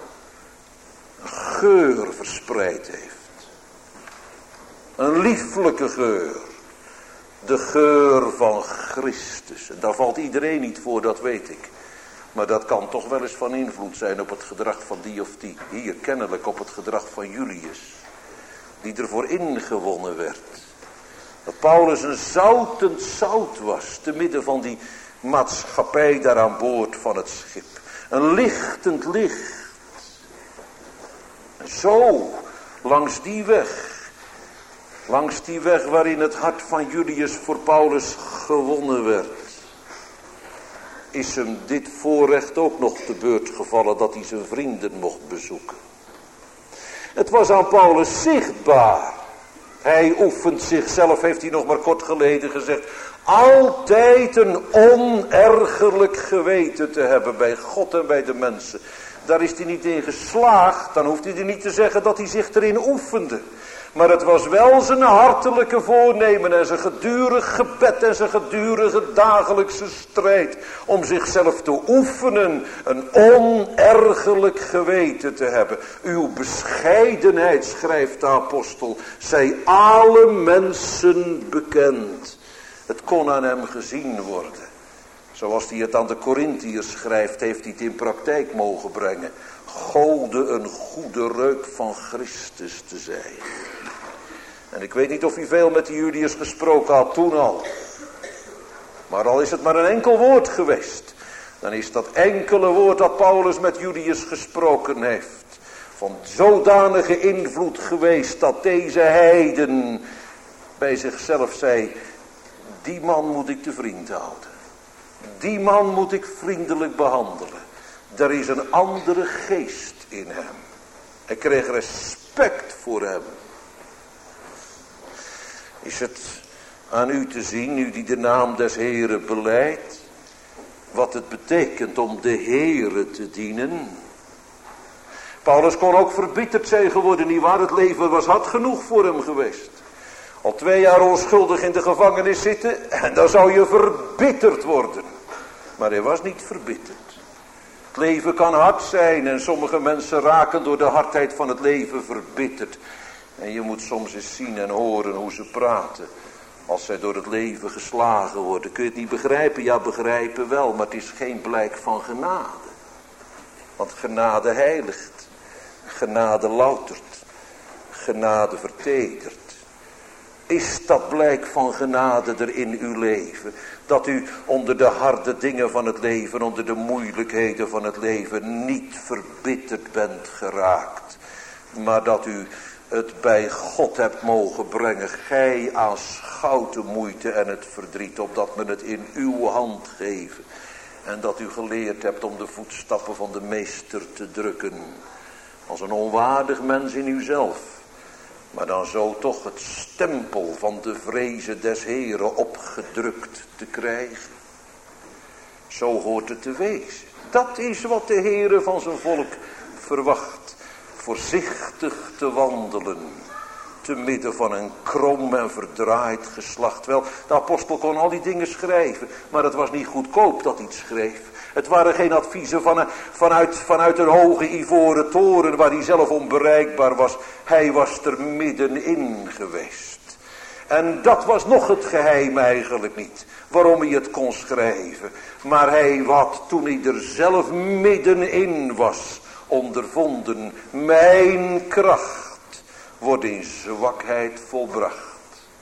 geur verspreid heeft. Een lieflijke geur. De geur van Christus. En daar valt iedereen niet voor, dat weet ik. Maar dat kan toch wel eens van invloed zijn op het gedrag van die of die. Hier kennelijk op het gedrag van Julius. Die ervoor ingewonnen werd. Dat Paulus een zoutend zout was. Te midden van die maatschappij daar aan boord van het schip. Een lichtend licht. En zo, langs die weg, Langs die weg waarin het hart van Julius voor Paulus gewonnen werd, is hem dit voorrecht ook nog te beurt gevallen dat hij zijn vrienden mocht bezoeken. Het was aan Paulus zichtbaar. Hij oefent zichzelf, heeft hij nog maar kort geleden gezegd, altijd een onergerlijk geweten te hebben bij God en bij de mensen. Daar is hij niet in geslaagd, dan hoeft hij er niet te zeggen dat hij zich erin oefende. Maar het was wel zijn hartelijke voornemen en zijn gedurig gebed en zijn gedurige dagelijkse strijd om zichzelf te oefenen een onergerlijk geweten te hebben. Uw bescheidenheid, schrijft de apostel, zij alle mensen bekend. Het kon aan hem gezien worden. Zoals hij het aan de Korintiërs schrijft, heeft hij het in praktijk mogen brengen. Gode een goede reuk van Christus te zijn. En ik weet niet of hij veel met die Julius gesproken had toen al. Maar al is het maar een enkel woord geweest, dan is dat enkele woord dat Paulus met Julius gesproken heeft van zodanige invloed geweest dat deze heiden bij zichzelf zei, die man moet ik te vriend houden. Die man moet ik vriendelijk behandelen. Er is een andere geest in hem. Hij kreeg respect voor hem. Is het aan u te zien, u die de naam des Heren belijdt, wat het betekent om de Heere te dienen? Paulus kon ook verbitterd zijn geworden, nietwaar? Het leven was hard genoeg voor hem geweest. Al 2 jaar onschuldig in de gevangenis zitten en dan zou je verbitterd worden. Maar hij was niet verbitterd. Het leven kan hard zijn en sommige mensen raken door de hardheid van het leven verbitterd. En je moet soms eens zien en horen hoe ze praten. Als zij door het leven geslagen worden. Kun je het niet begrijpen? Ja, begrijpen wel. Maar het is geen blijk van genade. Want genade heiligt. Genade loutert. Genade vertedert. Is dat blijk van genade er in uw leven? Dat u onder de harde dingen van het leven, onder de moeilijkheden van het leven niet verbitterd bent geraakt. Maar dat u het bij God hebt mogen brengen. Gij aanschouwt de moeite en het verdriet, opdat men het in uw hand geven. En dat u geleerd hebt om de voetstappen van de meester te drukken. Als een onwaardig mens in uzelf. Maar dan zo toch het stempel van de vrezen des Heren opgedrukt te krijgen. Zo hoort het te wezen. Dat is wat de Heere van zijn volk verwacht. Voorzichtig te wandelen. Te midden van een krom en verdraaid geslacht. Wel, de apostel kon al die dingen schrijven. Maar het was niet goedkoop dat hij het schreef. Het waren geen adviezen vanuit een hoge ivoren toren waar hij zelf onbereikbaar was. Hij was er middenin geweest. En dat was nog het geheim eigenlijk niet. Waarom hij het kon schrijven. Maar hij had toen hij er zelf middenin was ondervonden. Mijn kracht wordt in zwakheid volbracht.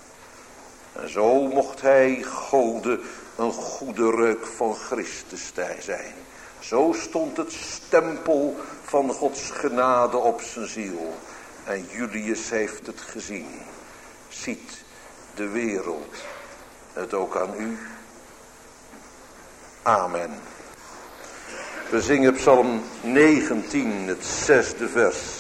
En zo mocht hij Gode een goede reuk van Christus zijn. Zo stond het stempel van Gods genade op zijn ziel. En Julius heeft het gezien. Ziet de wereld het ook aan u? Amen. We zingen Psalm 19, het 6e vers.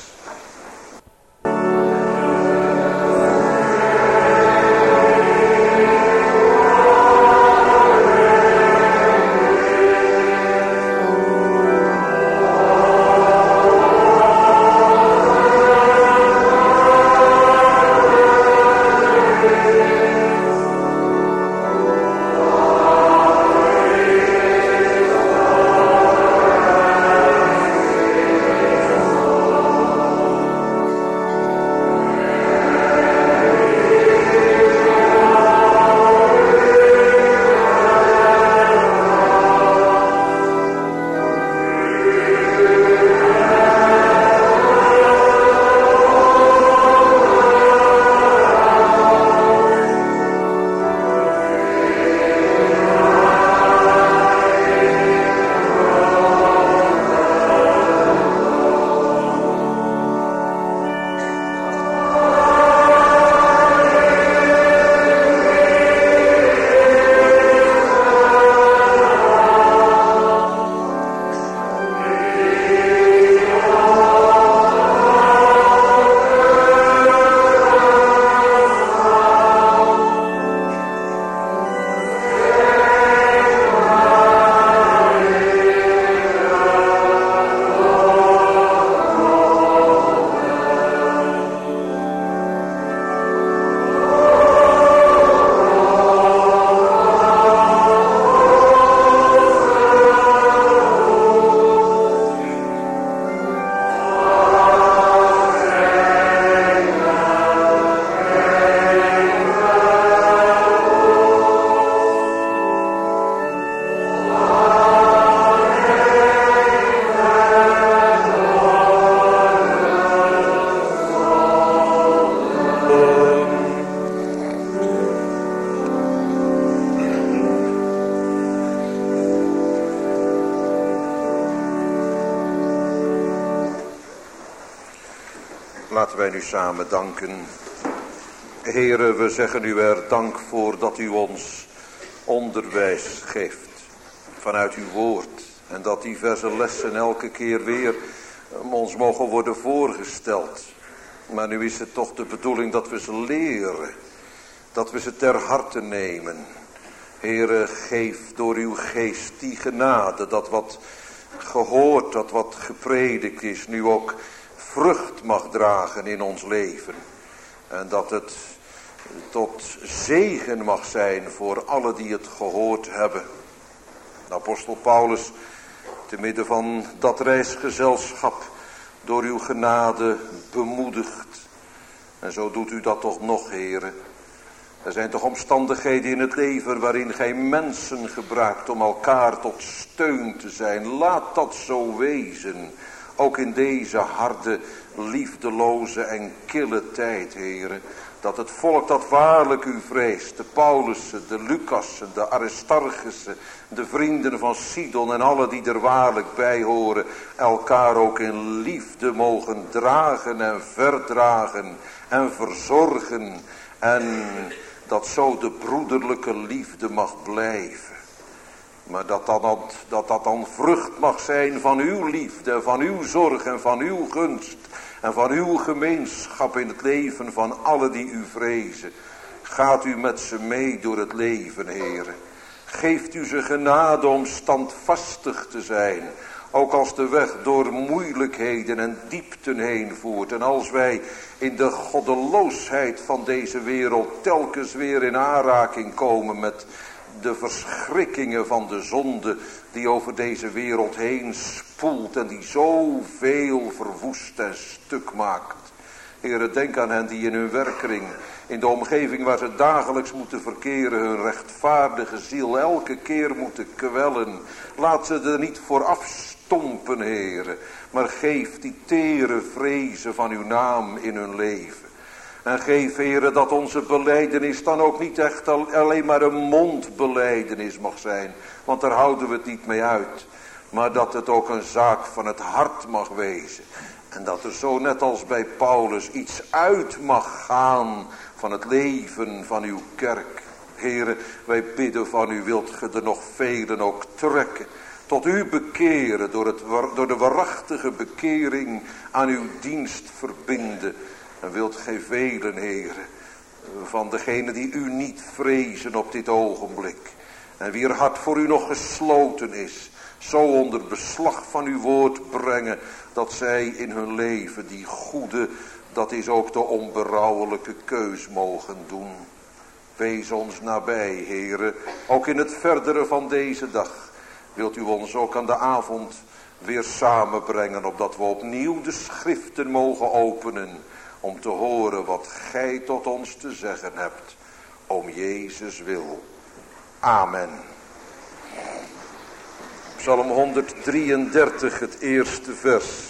Laten wij nu samen danken. Heere, we zeggen u er dank voor dat u ons onderwijs geeft vanuit uw woord. En dat diverse lessen elke keer weer ons mogen worden voorgesteld. Maar nu is het toch de bedoeling dat we ze leren. Dat we ze ter harte nemen. Heere, geef door uw geest die genade, dat wat gehoord, dat wat gepredikt is, nu ook vrucht mag dragen in ons leven. En dat het tot zegen mag zijn voor alle die het gehoord hebben. De apostel Paulus, te midden van dat reisgezelschap, door uw genade bemoedigd. En zo doet u dat toch nog, Heere. Er zijn toch omstandigheden in het leven waarin gij mensen gebruikt om elkaar tot steun te zijn. Laat dat zo wezen. Ook in deze harde, liefdeloze en kille tijd, Heere. Dat het volk dat waarlijk u vreest, de Paulussen, de Lucassen, de Aristarchussen, de vrienden van Sidon en alle die er waarlijk bij horen, elkaar ook in liefde mogen dragen en verdragen en verzorgen. En dat zo de broederlijke liefde mag blijven. Maar dat dan vrucht mag zijn van uw liefde, van uw zorg en van uw gunst. En van uw gemeenschap in het leven van alle die u vrezen. Gaat u met ze mee door het leven, Heere. Geeft u ze genade om standvastig te zijn. Ook als de weg door moeilijkheden en diepten heen voert. En als wij in de goddeloosheid van deze wereld telkens weer in aanraking komen met de verschrikkingen van de zonde die over deze wereld heen spoelt en die zoveel verwoest en stuk maakt. Heere, denk aan hen die in hun werkkring, in de omgeving waar ze dagelijks moeten verkeren, hun rechtvaardige ziel elke keer moeten kwellen. Laat ze er niet voor afstompen, Heere, maar geef die tere vrezen van uw naam in hun leven. En geef, Heere, dat onze belijdenis dan ook niet echt alleen maar een mondbelijdenis mag zijn. Want daar houden we het niet mee uit. Maar dat het ook een zaak van het hart mag wezen. En dat er zo net als bij Paulus iets uit mag gaan van het leven van uw kerk. Heere, wij bidden van u, wilt ge er nog velen ook trekken. Tot u bekeren, door de waarachtige bekering aan uw dienst verbinden. En wilt gij velen, Heere, van degenen die u niet vrezen op dit ogenblik. En wier hart voor u nog gesloten is. Zo onder beslag van uw woord brengen. Dat zij in hun leven die goede, dat is ook de onberouwelijke keus mogen doen. Wees ons nabij, Heere. Ook in het verdere van deze dag. Wilt u ons ook aan de avond weer samenbrengen. Opdat we opnieuw de schriften mogen openen. Om te horen wat gij tot ons te zeggen hebt. Om Jezus wil. Amen. Psalm 133, het eerste vers.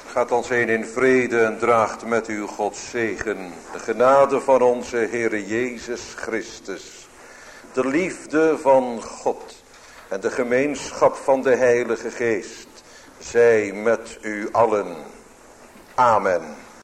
Gaat ons heen in vrede en draagt met u Gods zegen. De genade van onze Heere Jezus Christus. De liefde van God. En de gemeenschap van de Heilige Geest. Zij met u allen. Amen.